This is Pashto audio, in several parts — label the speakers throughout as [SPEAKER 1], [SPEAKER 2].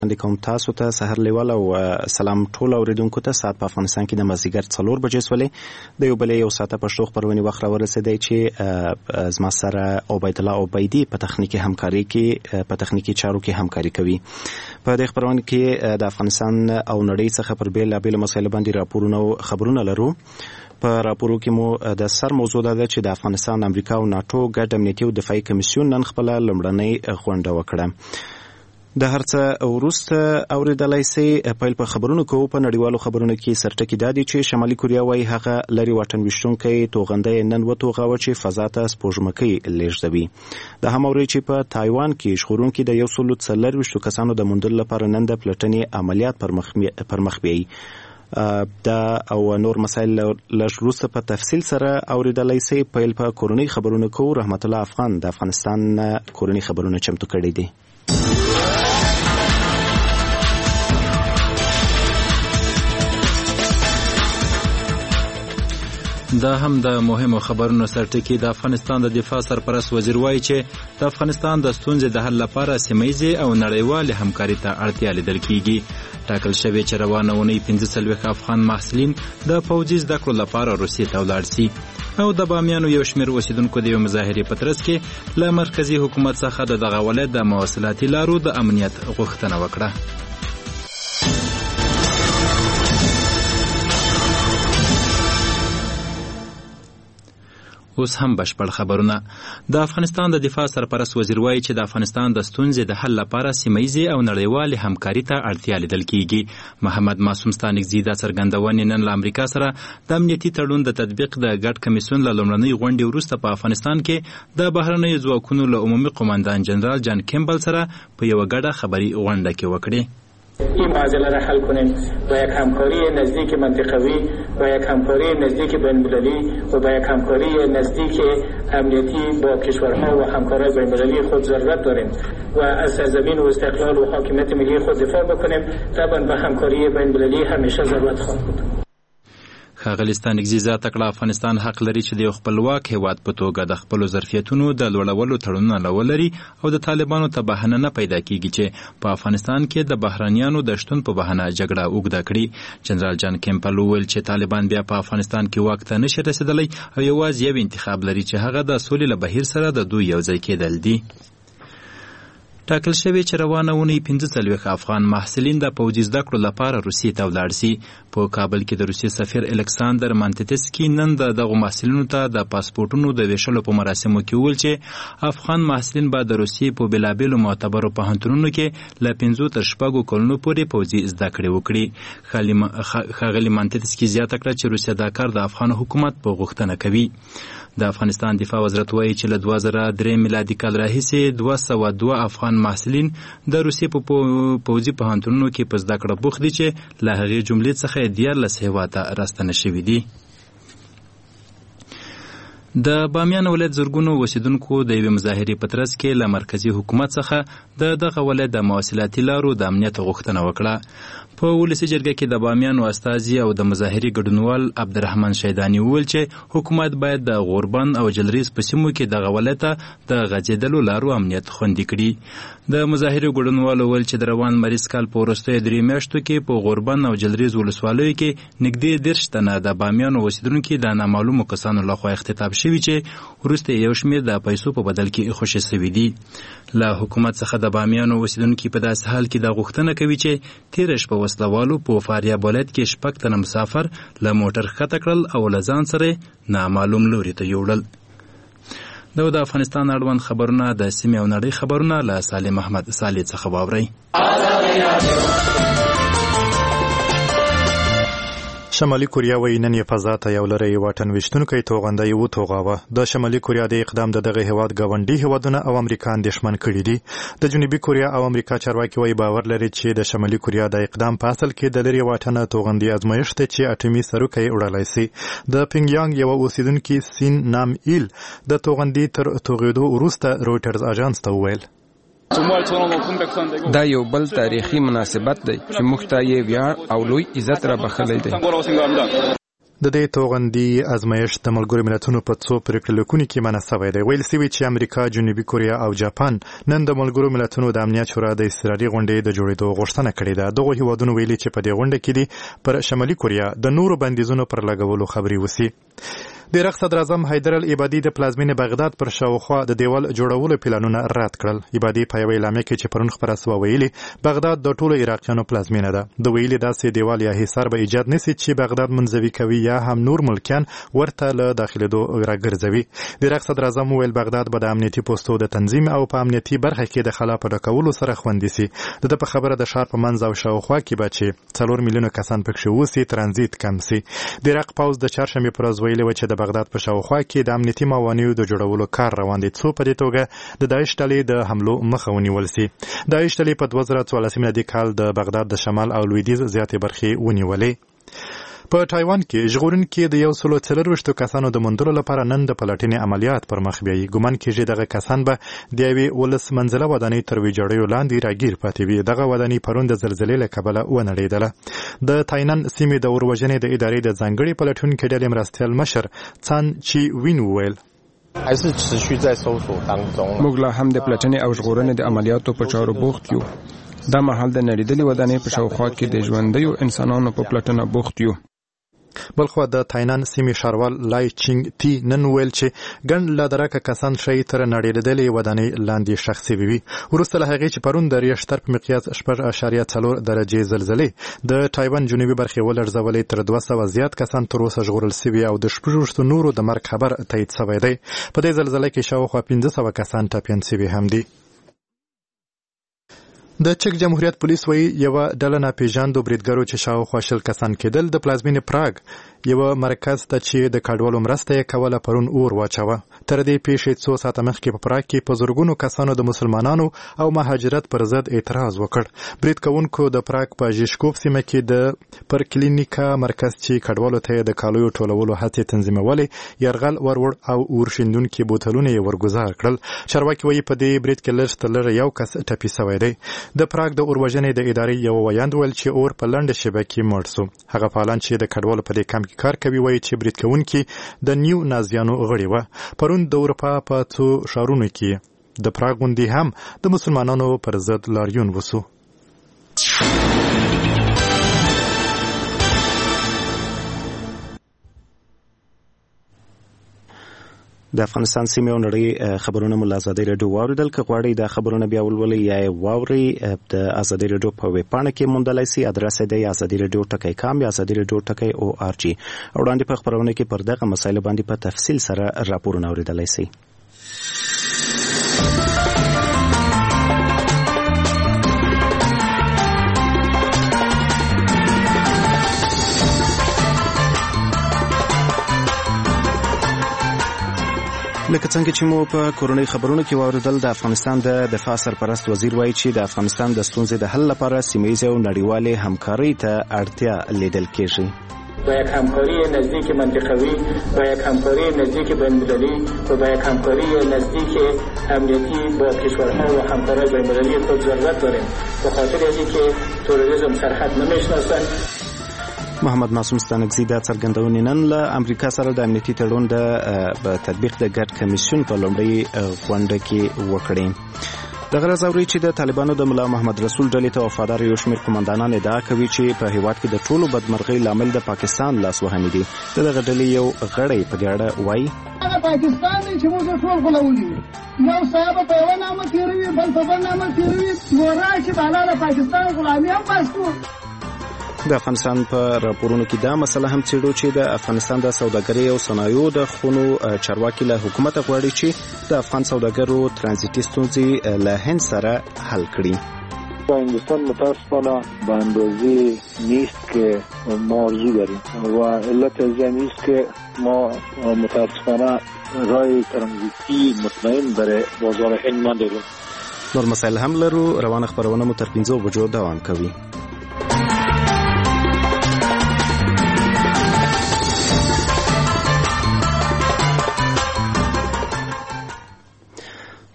[SPEAKER 1] کوم تاسو ته سحر لیوال او سلام ټول اوریدونکو ته. ساعت په افغانستان کې د مازدیګر 4 بجې سولې د یو بل یو ساعت پښتو خبرونه وخت راورسېدی چې زما سره عبید الله عبیدی په تخنیکی همکاري کې په تخنیکی چارو کې همکاري کوي. په دې خبرونه کې د افغانستان او نړۍ څخه پر بیل مسایل باندې راپورونه او خبرونه لرو. په راپورو کې مو د سر موضوع ده چې د افغانستان، امریکا او ناتو ګډ امنیتي او دفاعي کمیسیون نن خپل لومړنۍ غونډه وکړه. د هرڅه وروسته اوریدلای سي پیل په خبرونو کوو. په نړیوالو خبرونو کې سرټکی دادی چې شمالي کوریا وايي هغه لري واټن وشتونکي توغندۍ نن وتوغاوه چې فضا ته سپوږمکۍ لیږدوي. د هموري چې په تایوان کې شخورونکي د 140 کسانو د موندلو لپاره نن د پلټنې عملیات پر مخ بیاي. دا او نور مسایل لږ وروسته په تفصیل سره اوریدلای سي. پیل په کورونی خبرونو کوو. رحمت الله افغان د افغانستان کورونی خبرونه چمتو کړي دي.
[SPEAKER 2] دا هم د مهمو خبرونو سرټکی. د افغانستان د دفاع سرپرست وزیر وایي چې د افغانستان د ستونزې د حل لپاره سیمه‌ییزې او نړیوالې همکاري ته اړتیا لیدل کیږي. ټاکل شوی چې روانه اونۍ 45 افغان محصلین د پوځي زده کړو لپاره روسیې ته ولاړ شي. او د بامیانو یو شمېر اوسیدونکو د یو مظاهرې په ترڅ کې له مرکزي حکومت څخه د دغه ولایت د مواصلاتي لارو د امنیت غوښتنه وکړه. اوس هم بشپړ خبرونه. د افغانستان د دفاع سرپرست وزیر وایي چې د افغانستان د ستونزې د حل لپاره سیمه‌ییزې او نړیوالې همکاري ته اړتیا لیدل کیږي. محمد معصوم ستانکزي د څرګندونې نن له امریکا سره د امنیتي تړون د تطبیق د ګډ کمیسیون له لومړنۍ غونډې وروسته په افغانستان کې د بهرنیو ځواکونو له عمومي قماندان جنرال جان کیمبل سره په یوه ګډه خبري غونډه کې وکړې.
[SPEAKER 3] این معضله را حل کنیم با یک همکاری نزدیک منطقوی و یک همکاری نزدیک بین‌المللی و با یک همکاری نزدیک امنیتی با کشورها و همکاران بین‌المللی خود ضرورت داریم و از سرزمین و استقلال و حاکمیت ملی خود دفاع بکنیم. طبعا به همکاری بین‌المللی همیشه ضرورت خواهد بود.
[SPEAKER 2] ښاغلي ستانکزي زیاته کړه افغانستان حق لري چې د یو خپلواک هیواد په توګه د خپلو ظرفیتونو د لوړولو تړونونه ولري او د طالبانو ته بهانه نه پیدا کیږي چې په افغانستان کې د بهرانیانو د شتون په بهانه جګړه اوږده کړي. جنرال جان کیمبل وویل چې طالبان بیا په افغانستان کې واک ته نشي رسېدلی او یوازې یو انتخاب لري چې هغه د سولې له بهیر سره د دوی یوځای کېدل دي. ټاکل شوی چې روانه اونۍ 45 افغان محصلین د پوځي زده کړو لپاره روسیې ته ولاړ شي. په کابل کې د روسیې سفیر الکساندر مانتیتسکي نن دغه محصلینو ته د پاسپورټونو د ویشلو په مراسمو کې وویل چې افغان محصلین به د روسیې په بېلابېلو معتبرو پوهنتونونو کې له 5 تر 6 کلونو پورې پوځي زده کړې وکړي. ښاغلي مانتیتسکي زیاته کړه چې روسیه دا کار د افغان حکومت په غوښتنه کوي. د افغانستان دفاع وزارت وایي چې له 2003 میلادي کال راهیسې 202 افغان محصلین د روسیې په پوځي پوهنتونونو کې په زده کړه بوخت دي چې له هغې جملې څخه 14 هېواده راستنه شوي دي. د بامیان ولایت زرګونو اوسیدونکو د یوې مظاهرې په ترڅ کې له مرکزي حکومت څخه د دغه ولایت د مواصلاتي لارو د امنیت غوښتنه وکړه. په ولسي جرګه کې د بامیانو استازي او د مظاهرې ګډونوال عبدالرحمن شیداني وویل چې حکومت باید د غوربند او جلریز په سیمو کې دغه ولایت ته د غځېدلو لارو امنیت خوندي کړي. د مظاهرې ګډونوالو وویل چې د روان مریض کال په وروستیو 3 میاشتو کې په غوربند او جلریز ولسوالیو کې نږدې 10 تنه د بامیانو اوسیدونکي د نامعلومو کسانو لخوا اختطاف شوي چې وروسته یو شمېر د پیسو په بدل کې خوشي شوي دي. له حکومت څخه د بامیانو اوسیدونکي په داسې حال کې دا غوښتنه کوي چې تېره شپه وسلوالو په فاریاب ولایت کې 6 تنه مسافر له موټر ښکته کړل او له ځان سره نامعلوم لوري ته یوړل. دا د افغانستان اړوند خبرونه د سیمې او نړۍ خبرونه له سالم احمد صالح څخه واورئ.
[SPEAKER 4] شمالي کوریا وایي نن یې فضا ته یو لرې واټن ویشتونکی توغندۍ وتوغاوه. د شمالي کوریا د اقدام د دغه هیواد ګاونډي هیوادونه او امریکا اندېښمن کړي دي. د جنوبي کوریا او امریکا چارواکي وایي باور لري چې د شمالي کوریا د اقدام په اصل کې د لرې واټنه توغندۍ ازمایښت دی چې اټومي سروکی وړلی سي. د پینګیانګ یوه اوسیدونکي سین نام ایل د توغندۍ تر توغېدو وروسته رویټرز اژانس ته وویل
[SPEAKER 5] دا یو بل تاریخي مناسبت دی چې موږ ته یې ویاړ او لوی عزت را بخلی دی.
[SPEAKER 4] د دې توغندي ازمایښت د ملګرو ملتونو په څو پریکړو لیکونو کې منع شوی دی. ویل شوی چې امریکا، جنوبي کوریا او جاپان نن د ملګرو ملتونو د امنیت شورا د اضطراري غونډې د جوړېدو غوښتنه کړې ده. دغه هیوادونو ویلي چې په دې غونډه کې دي پر شمالي کوریا د نورو بندیزونو پر لګولو خبرې وسی. د عراق صدر اعظم حیدر العبادي د پلازمینې بغداد پر شاوخوا د دیوال جوړولو پلانونه رد کړل. عبادي په یوه اعلامیه کې چې پرون خپره سوه ویلي بغداد د ټولو عراقیانو پلازمینه ده. د ویلي داسې دیوال یا حصار به ایجاد نشي چې بغداد منزوي کوي یا هم نور ملکیان ورته له داخلېدو راګرځوي. د عراق صدر اعظم ویل بغداد به د امنیتي پوستو د تنظیم او په امنیتي برخه کې د خلا په ډکولو سره خوندي سي. د په خبره د ښار په منځ او شاوخوا کې به چې 4 میلیونه کسان پکښې اوسي ترانزیت کم سي. د عراق پوځ د چهارشنبې په ورځ ویلي و چې د بغداد په شاوخوا کې د امنیتي موانعو د جوړولو کار روان دی څو په دې توګه د داعش ډلې د حملو مخه ونیول سي. داعش ډلې په 2014 میلادي کال د بغداد د شمال او لویدیځ زیاتې برخې ونیولې. په تایوان کې ژغورونکي د 140 کسانو د موندلو لپاره نن د پلټنې عملیات پر مخ بیایي. ګومان کېږي دغه کسان به د یوې 11 منزله ودانۍ تر ویجاړیو لاندې راګیر پاتې وي. دغه ودانۍ پرون د زلزلې له کبله ونړېدله. د تایلند سیمې د اوروژنې د ادارې د ځانګړي پلټونکي ډلې مرستیال مشر څان چی وین وویل
[SPEAKER 5] موږ لا هم د پلټنې او ژغورنې د عملیاتو په چارو بوخت یو. دا مهال د نړېدلې ودانۍ په شاوخوا کې د ژوندیو انسانانو په پلټنه بوخت یو.
[SPEAKER 4] بلخو د تایلند سیمې ښاروال لای چینګ تی نن ویل چې ګڼ لا درکه کسان شي تر نړېدلې ودانۍ لاندې ښخ شوي وي. وروسته له هغې چې پرون د ریشتر په مقیاس 6.4 درجې زلزلې د تایوان جنوبي برخې ولړزولې تر 200 زیات کسان تر اوسه ژغورل شوي او د 16 نورو د مرګ خبر تایید شوی دی. په دې زلزلې کې شاوخوا 1500 کسان ټپیان شوي هم دي. د چک جمهوریت پولیس وایي یوه ډله ناپېژاندو بریدګرو چې شاوخوا 20 کسان کېدل د پلازمینې پراګ یوه مرکز ته چې د کډوالو مرسته یې کوله پرون اور واچوه. تر دې پیښې څو ساعته مخکې په پراګ کې په زرګونو کسانو د مسلمانانو او مهاجرت پر ضد اعتراض وکړ. برید کوونکو د پراګ په ژیشکوف سیمه کې د پر کلینیکا مرکز چې کډوالو ته د کالیو ټولولو هڅې تنظیمولې یرغل ورور او اور شیندونکي بوتلونه یې ورګزار کړل. چارواکي وایي په دې برید کې لږ تر لږه یو کس ټپي شوی دی. د پراګ د اوروژنې د ادارې یو ویاند ویل چې اور په لنډه شیبه کې مړ شو. هغه فعالان چې د کډوالو په دې کمپ کې کار کوي وایي چې برید کوونکي د نیو نازیانو غړي وه. پرون د اروپا په څو ښارونو کې د پراګ غونډې هم د مسلمانانو پر ضد لاریون وسو.
[SPEAKER 1] د افغانستان سیمې او نړۍ خبرونه مو له ازادۍ راډیو واورېدل. که غواړئ دا خبرونه بیا ولولئ یا یې واورئ د ازادۍ راډیو په ویب پاڼه کې موندلی سي. ادرس یې دی ازادي راډیو .com یا ازادي راډیو .org. وړاندې په خبرونه کې پر دغه مسایلو باندې په تفصیل سره راپورونه اورېدلی سئ. لکه څنګه چې مو په کورنۍ خبرونو کې واوریدل د افغانستان د دفاع سرپرست وزیر وایي چې د افغانستان د ستونزې د حل لپاره سیمه‌ییزې او نړیوالې همکارۍ ته اړتیا لیدل کېږي.
[SPEAKER 3] با یک همکاری نزدیک منطقوی، با یک همکاری نزدیک بین‌المللی و با یک همکاری نزدیک امنیتی با کشورها و همکاران بین‌المللی خود ضرورت داریم به خاطر اینکه تروریسم سرحد نمی‌شناسد.
[SPEAKER 1] محمد معصوم ستانکزی د څرګندونې نن له امریکا سره د امنیتي تړون د تطبیق د ګډ کمیسیون په لومړۍ غونډه کې وکړې. دغه راز اوري چې د طالبانو د ملا محمد رسول ډلې ته وفادار یو شمېر قومندانان ادعا کوي چې په هیواد کې د ټولو بدمرغۍ لامل د پاکستان لاسوهنې دي. دغه ډلې یو غړی په دې اړه وایي
[SPEAKER 6] پاکستان دی چې موږ ټول غولولي یو صاحب په یوه نامه تېروي بل په بل نامه تېروي نو راشي بالا د پاکستان غلامي هم بس کړو.
[SPEAKER 1] د افغانستان په راپورونو کې دا مسله هم څېړو چې د افغانستان د سوداګرۍ او صنایعو د خونو چارواکي له حکومت غواړي چې د افغان سوداګرو ترانزیتي ستونزې له هند سره حل کړي.
[SPEAKER 7] هندوستان متاسفانه به اندازه نیست که ما آرزو داریم و علت از این نیست که ما متاسفانه راه ترانزیتی مطمئن برای بازار هند نداریم.
[SPEAKER 1] نور مسائل هم لرو. روان خبرونه مو تر 15 بجو دوام کوي.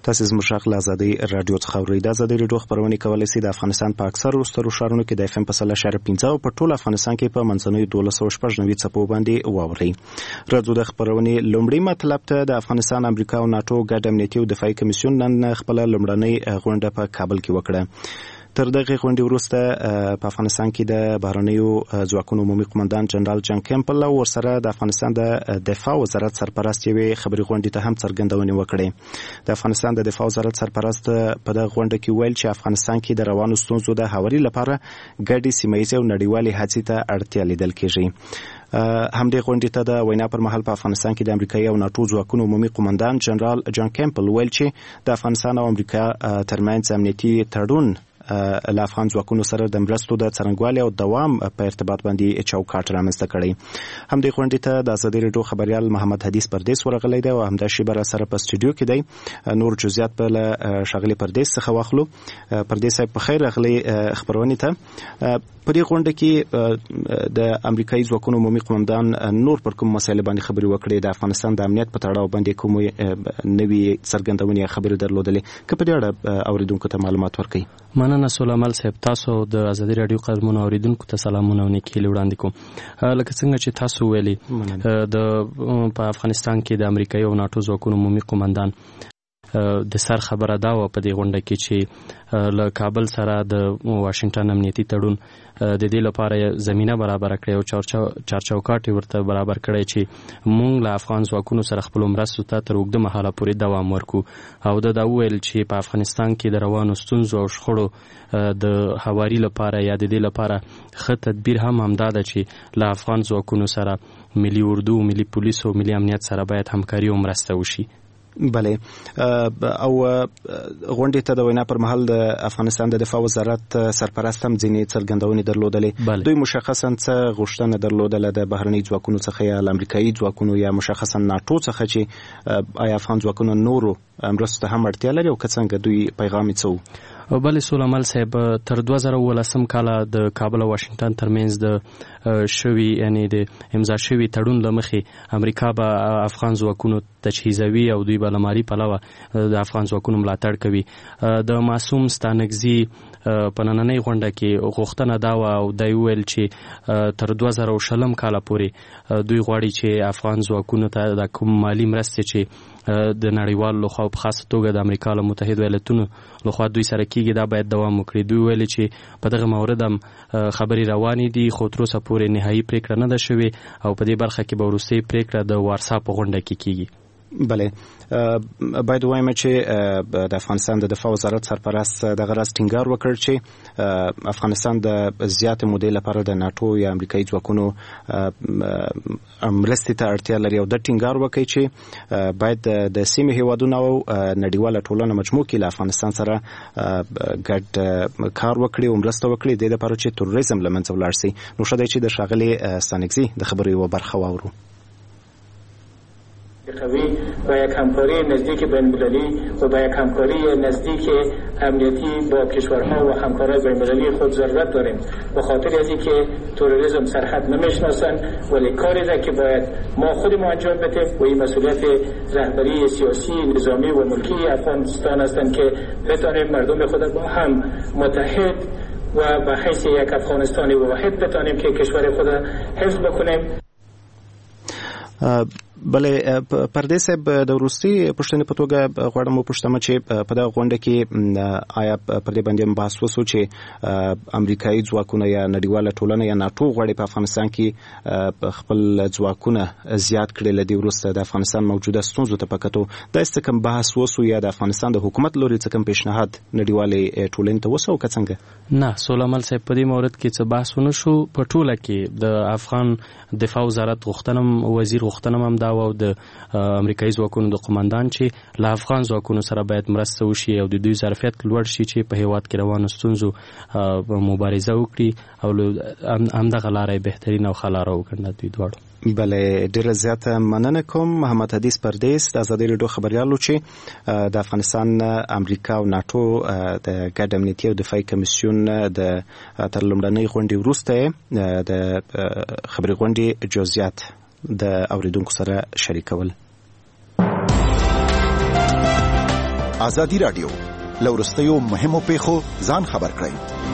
[SPEAKER 1] تاسو زموږ غږ له ازادي رادیو څخه اورئ. د ازادي رادیو خبرونه کولای شي د افغانستان په اکثر سترو ښارونو کې د FM په 100.15 او په ټول افغانستان کې په منځنوي 1290 څپو باندې واورئ. راځو د خبرونې لومړی مطلب ته. د افغانستان، امریکا او ناتو ګډ امنیتي او دفاعي کمیسیون نن خپل لومړنۍ غونډه په کابل کې وکړه. تر دغه غونډې وروسته په افغانستان کې د بهرنیو ځواکونو عمومي قومندان جنرال جان کیمپل او ورسره د افغانستان د دفاع وزارت سرپرست یوې خبري غونډې ته هم څرګندونې وکړې. د افغانستان د دفاع وزارت سرپرست په دغه غونډه کې ویل چې افغانستان کې د روانو ستونزو د هواري لپاره ګډې سیمه‌ییزې او نړیوالې هڅې ته اړتیا لیدل کېږي. همدې غونډې ته د وینا پر مهال په افغانستان کې د امریکایي او ناتو ځواکونو عمومي قومندان جنرال جان کیمپل ویل چې د افغانستان او امریکا ترمنځ امنیتي تړون له افغان ځواکونو سره د مرستو د څرنګوالي او دوام په ارتباط باندې چوکاټ رامنځته کړی. همدې غونډې ته د ازادي رادیو خبريال محمد حدیث پردیس ورغلی دی او همدا شی بر سره په استودیو کې دی. نور جزئیات په شغلي پردیس څخه واخلو. پردیس په خیر راغلی خبرونه ته. په دې غونډه کې د امریکایي ځواکونو عمومي قومندان نور پر کوم مسایل باندې خبري وکړي. د افغانستان د امنیت په تړاو باندې کوم نوي څرګندونې خبرې درلودلې که په دې اړه اوریدونکو ته معلومات ورکړي.
[SPEAKER 8] مننه سولمل صاحب. تاسو د ازادي رادیو قدرمنو اوریدونکو ته سلامونه او نیکي وړاندې کوم. لکه څنګه چې تاسو ویلي په افغانستان کې د امریکایي او ناتو ځواکونو عمومي قومندان د سر خبره دا و په دې غونډه کې چې له کابل سره د واشنگټن امنیتي تړون د دې لپاره زمينه برابر کړې او چارچوکاټ ورته برابر کړی چې موږ له افغان ځواکونو سره خپل مرستو ته تر اوږده مهاله پورې دوام ورکو. او دا ویل چې په افغانستان کې د روانو ستونزو او شخړو د هواري لپاره یا د دې لپاره ښه تدبیر هم همدا ده چې له افغان ځواکونو سره ملي اردو، ملي پولیس او ملي امنیت سره باید همکاري او مرسته وشي.
[SPEAKER 1] بله. او غونډې ته د وینا پر مهال د افغانستان د دفاع وزارت سرپرست هم ځینې څرګندونې درلودلې. دوی مشخصا څه غوښتنه درلودله د بهرني ځواکونو څخه یا امریکایي ځواکونو یا مشخصا ناتو څخه چې آیا افغان ځواکونو نورو مرستو ته هم اړتیا لري او که څنګه دوی پیغام یې څه
[SPEAKER 8] او بلې سولمل صاحب تر 2019 کال د کابل او واشنگټن ترمنځ د شوی یعنی د امضا شوی تړون لمخې امریکا به افغان ځواکونو تجهیزوي او دوی به لماري پلوه د افغان ځواکونو ملاتړ کوي. د معصوم ستانکزي په نننۍ غونډه کې غوښتنه دا و او دی ویل چې تر 2020 کال پورې دوی غواړي چې افغان ځواکونو ته د کوم مالی مرستې چې د نړیوال لخوا په خاصه توګه د امریکا له متحده ایالاتونو لخوا دوی سره کیږي دا باید دوام وکړي. دوی ویل چې په دغه مورد هم خبري روانې دي خو تر اوسه پورې نهایي پریکړه نه ده شوې او په دې برخه کې به وروستۍ پریکړه د وارسا په غونډه کې کیږي.
[SPEAKER 1] بله. باید وایم چې د افغانستان د دفاع وزارت سرپرست دغه راز ټینګار وکړ چې افغانستان د زیاتې مودې لپاره د ناتو یا امریکایي ځواکونو مرستې ته اړتیا لري او د ټینګار وکړي چې باید د سیمې هیوادونو او نړیواله ټولنه مجموع کې له افغانستان سره ګډ کار وکړي او مرسته وکړي د لپاره چې تروریزم له منځه ولاړ شي. نو ښه دی چې د ښاغلي ستانکزي د خبرو یوه برخه واورو.
[SPEAKER 3] قوی و یک همکاری نزدیک بین‌المللی و با یک همکاری نزدیک امنیتی با کشورها و همکاران بین‌المللی خود ضرورت داریم. به خاطر از اینکه تروریسم سرحد نمیشناسن ولی کاری را که باید ما خودمون انجام بدیم و این مسئولیت رهبری سیاسی، نظامی و ملکی افغانستان هستند که بتانیم مردم خود با هم متحد و به حیث یک افغانستانی واحد بتانیم که کشور خود حفظ بکنیم.
[SPEAKER 1] بله. پردیس صاحب د وروستي پوښتنې په توګه غواړم وپوښتم چې په دغه غونډه کې آیا پر دې باندې بحث وشو چې امریکایي ځواکونه یا نړیواله ټولنه یا ناتو غواړي په افغانستان کې خپل ځواکونه زیات کړي لدی وروسته د افغانستان موجوده ستونزو ته پکتو دا است کوم بحث وشو یا د افغانستان د حکومت لوري څخه کوم پیشنهاد نړیوالې ټولنې ته وشو که څنګه؟
[SPEAKER 8] نه سولمل صاحب په دې مورد کې څه بحث ونه شو. په ټوله کې د افغان دفاع وزارت غوښتنه وزیر غوښتنه هم دا و د امریکایي ځواکونو د قومندان چې له افغان ځواکونو سره باید مرسته وشي او د دوی ظرفیت لوړ شي چې په هیواد کې روانو ستونزو مبارزه وکړي او همدغه لاره بهترین او ښه لاره وګڼي دوی دواړو.
[SPEAKER 1] بله. ډیره زیاته مننه کوم. محمد حدیث پردیس د ازادي رادیو خبريالو چې د افغانستان، امریکا او ناتو د ګډ امنیتي او دفاعي کمیسیون د تر لومړنۍ غونډې وروسته د خبري غونډې جزئیات د اوریدونکو سره شریکول.
[SPEAKER 9] ازادي رادیو لورستیو مهمو پیښو ځان خبر کړئ.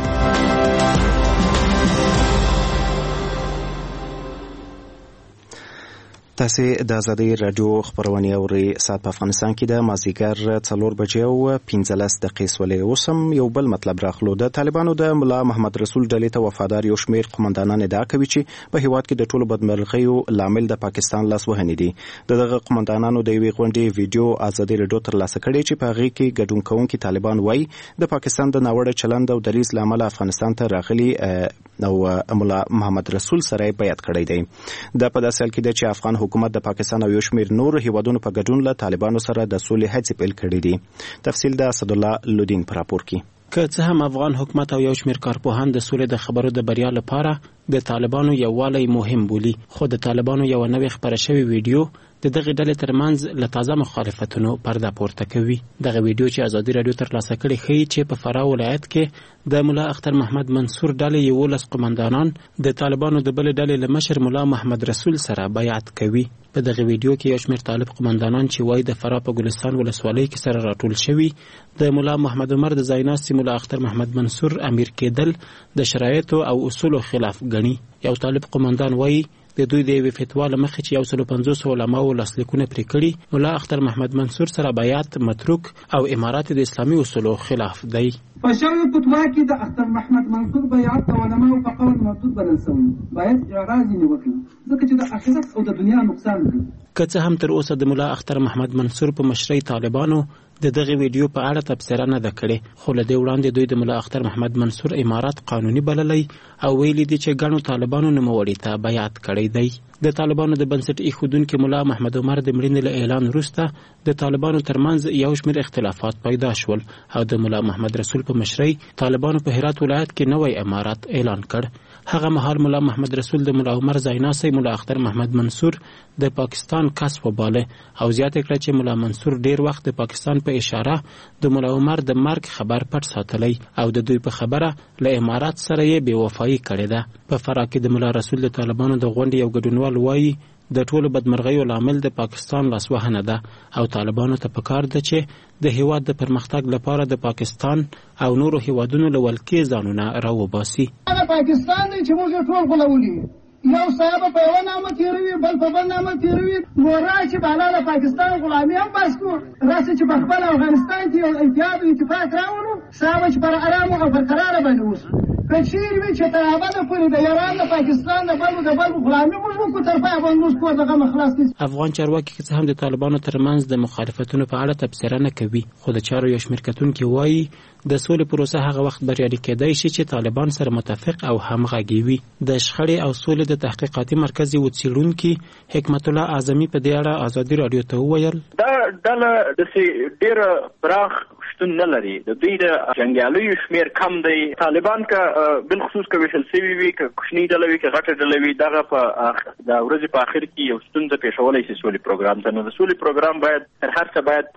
[SPEAKER 1] تاسو د ازادي رادیو خبرونه اورئ. ساعت په افغانستان کې د مازیګر 4 بجې او 15 دقیقې ولې اوسم یو بل مطلب راخلو. د طالبانو د ملا محمد رسول ډلې ته وفادار یو شمېر قومندانان ادعا کوي چې په هیواد کې د ټولو بدمرغیو لامل د پاکستان لاسوهنې دي. دغه قومندانانو د یوې غونډې ویډیو ازادي رادیو ترلاسه کړې چې په هغه کې ګډون کوونکي طالبان وایي د پاکستان د ناوړه چلند او دریځ لامل افغانستان ته راغلي او ملا محمد رسول سره بیعت کړی دی. د په داسې حال کې چې افغان حکومت د پاکستان او یو شمېر نور هیوادونو په ګډون له طالبانو سره د سولې هڅې پیل کړې دي. تفصیل د اسدالله لودین پر راپور کې.
[SPEAKER 10] که څه هم افغان حکومت او یو شمېر کارپوهان د سولې د خبرو د بریا لپاره د طالبانو یووالی مهم بولي، خو د طالبانو یو نوې خبره شوې ویډیو د دغه ډلې ترمنځ له تازه مخالفتونو پرده پورته کوي. دغه ویډیو چې ازادي رادیو ترلاسه کړې ښیي چې په فراه ولایت کې د ملا اختر محمد منصور ډلې 11 قومندانان د طالبانو د بلې ډلې له مشر ملا محمد رسول سره بیعت کوي. په دغه ویډیو کې یو شمېر طالب قومندانان چې وایي د فراه په ګلستان ولسوالۍ کې سره راټول شوي د ملا محمد عمر د ځایناستي ملا اختر محمد منصور امیر کېدل د شرایطو او اصولو خلاف ګڼي. یو طالب قومندان وایي د دوی د یوې فتوا له مخې چې 150 علماو لاسلیکونه پرې کړي، ملا اختر محمد منصور سره بیعت متروک او امارات د اسلامي اصولو خلاف دی.
[SPEAKER 6] په شوی فتوا کې د اختر محمد منصور بیعت د علماو په قول مردود بلل شوی، باید اعراض یې وکړي ځکه چې د آخرت او د دنیا نقصان دی.
[SPEAKER 10] که څه هم تر اوسه د ملا اختر محمد منصور په مشرۍ طالبانو د دغه ویډیو په اړه تبصره نه ده کړې، خو له دې وړاندې دوی د ملا اختر محمد منصور امارات قانوني بللی او ویلي دي چې ګڼو طالبانو نوموړي ته بیعت کړی دی. د طالبانو د بنسټ ایښودونکي ملا محمد عمر د مړینې له اعلان وروسته د طالبانو ترمنځ یو شمېر اختلافات پیدا شول او د ملا محمد رسول په مشرۍ طالبانو په هرات ولایت کې نوی امارات اعلان کړ. هغه مهال ملا محمد رسول د ملا عمر ځایناستی ملا اختر محمد منصور د پاکستان کس وباله او زیاته کړه چې ملا منصور ډیر وخت د پاکستان په اشاره د ملا عمر د مرګ خبر پټ ساتلی او د دوی په خبره له امارات سره یې بې وفایي کړې ده. په فراه کې د ملا رسول د طالبانو د غونډې یو ګډونوال وایي د ټولو بدمرغیو لامل د پاکستان لاسوهنه ده او طالبانو ته پکار ده چې د هیواد د پرمختګ لپاره د پاکستان او نورو هیوادونو له ولکې ځانونه راوباسي.
[SPEAKER 6] پاکستان دی چې موږ ټول غولولي، یو صاحب په یو نامه تیروي بل په بل نامه تیروي، نو راشي بالا د پاکستان غلامي هم بس کو، راشي چې په خپل افغانستان کې یو اتحاد او اتفاق راوړو، صاحب چې پر آرام او برقراره باندې اوسو. کچیر وی چې تر ابده پورې د ایران د پاکستان د بل غلامي موږ کو تر پای باندې کو دغه مخلاص دي.
[SPEAKER 10] افغان چارواکي که څه هم د طالبانو ترمنځ د مخالفتونو په اړه تبصره نه کوي، خو د چارو یو شمېر کتونکي وایي د سولې پروسه هغه وخت بریالي کېدای شي چې طالبان سره متفق او همغږي وي. د شخړې او سولې د تحقیقاتي مرکز یو څېړونکي حکمت الله اعظمي په دې اړه ازادي رادیو ته وویل
[SPEAKER 11] دا ډله د ډېر پراخ شتون نه لري، د دوی د جنګیالیو شمېر کم دی. طالبان که بالخصوص که ویشل سوي وي، که کوچنۍ ډله وي، که غټه ډله وي، دغه په د ورځې په آخر کې یو ستونزه پیښولی شي سولې پروګرام ته. نو د سولې پروګرام باید تر هر څه باید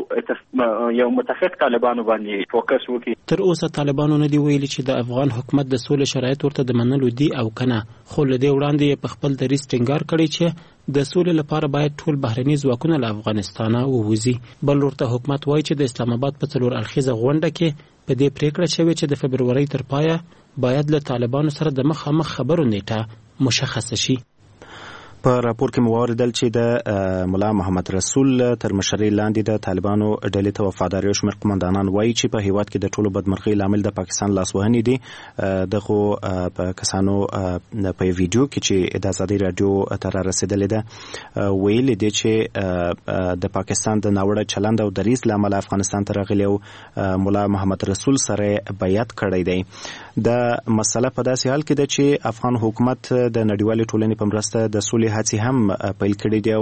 [SPEAKER 11] په یو متفق طالبانو باندې فوکس وکړي.
[SPEAKER 10] تر اوسه طالبانو نه دی ویلي چې د افغان حکومت د سولې شرایط ورته د منلو دي او کنه، خو له دې وړاندې یې په خپل دریځ ټینګار کړی چې د سولې لپاره باید ټول بهرني ځواکونه له افغانستانه ووځي. بل ورته حکومت وایي چې د اسلام آباد په 4 اړخیزه غونډه کې په دې پریکړه شوې چې د فبرورۍ تر پایه باید له طالبانو سره د مخامخ خبرو نیټه مشخصه شي.
[SPEAKER 1] په راپور کې مو واوریدل چې د ملا محمد رسول تر مشرۍ لاندې د طالبانو ډلې ته وفادار یو شمېر قومندانان وایي چې په هیواد کې د ټولو بدمرغۍ لامل د پاکستان لاسوهنې دي. دغه په کسانو په ویډیو کې چې د ازادي رادیو ته را رسېدلې ده ویلي دي چې د پاکستان د ناوړه چلند او دریځ له امله افغانستان ته راغلی او ملا محمد رسول سره بیعت کړی دی. د مسله په داسې حال کې ده چې افغان حکومت د نړیوالې ټولنې په مرسته د سولې هڅې هم پیل کړي دي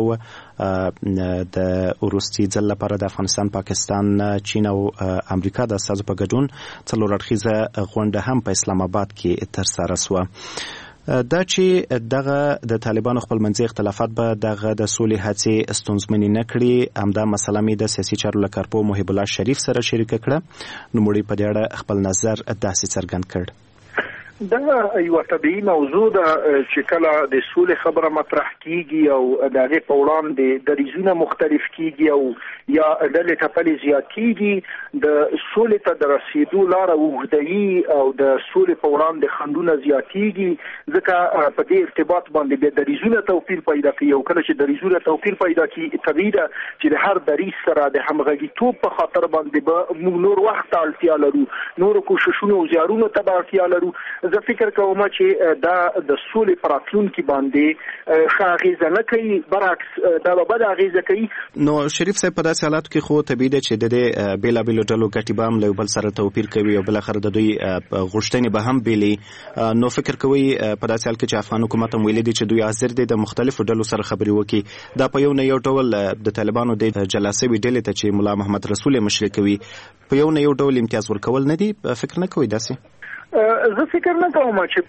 [SPEAKER 1] او د وروستي ځل لپاره د افغانستان، پاکستان، چین او امریکا د استازو په ګډون 4 اړخیزه غونډه هم په اسلام آباد کې ترسره شوه. دا چې دغه د طالبانو خپلمنځي اختلافات به دغه د سولې هڅې ستونزمنې نه کړي، همدا مسله مې د سیاسي چارو له کارپوه محب الله شریف سره شریکه کړه. نوموړي په دې اړه خپل نظر داسې څرګند کړ.
[SPEAKER 7] دا یو طبيعي موضوع ده چې کله د سولې خبره مطرح کیږي او د هغه په وړاندې د ریزونه مختلف کیږي او یا د لټپلې زیاتېږي د سولې ته د رسیدو لار وغدوي او د سولې په وړاندې خندونه زیاتېږي ځکه په دې ارتباط باندې د ریزونه توپیر پیدا کوي او کله چې د ریزونه توپیر پیدا کوي طبيعي ده چې د هر دریز سره د همغږیتوب په خاطر باندې به موږ نور وخت اړتیا لرو، نور کوششونه او زیارونه ته اړتیا لرو. زه فکر کوم چې دا د سولې پراتلونکو باندې ښه نه کوي، برعکس دا به بد اغیزه کوي.
[SPEAKER 1] نو شریف صاحب په داسې حالاتو کې خو طبیعي ده چې د دې بیلابیلو ډلو ګټې به هم له بل سره توپیر کوي او بل اخر د دوی غوښتنې به هم بیلي. نو فکر کوي په داسې حال کې چې افغان حکومت هم ویلي دي چې دوی حاضر دي د مختلفو ډلو سره خبرې وکړي. دا په یو نه یو ډول د طالبانو د جلسې ډلې ته چې مولا محمد رسول مشري کوي په یو نه یو ډول امتیاز ورکول نه دي. فکر نه کوي داسې؟
[SPEAKER 7] زه فکر نه کوم چې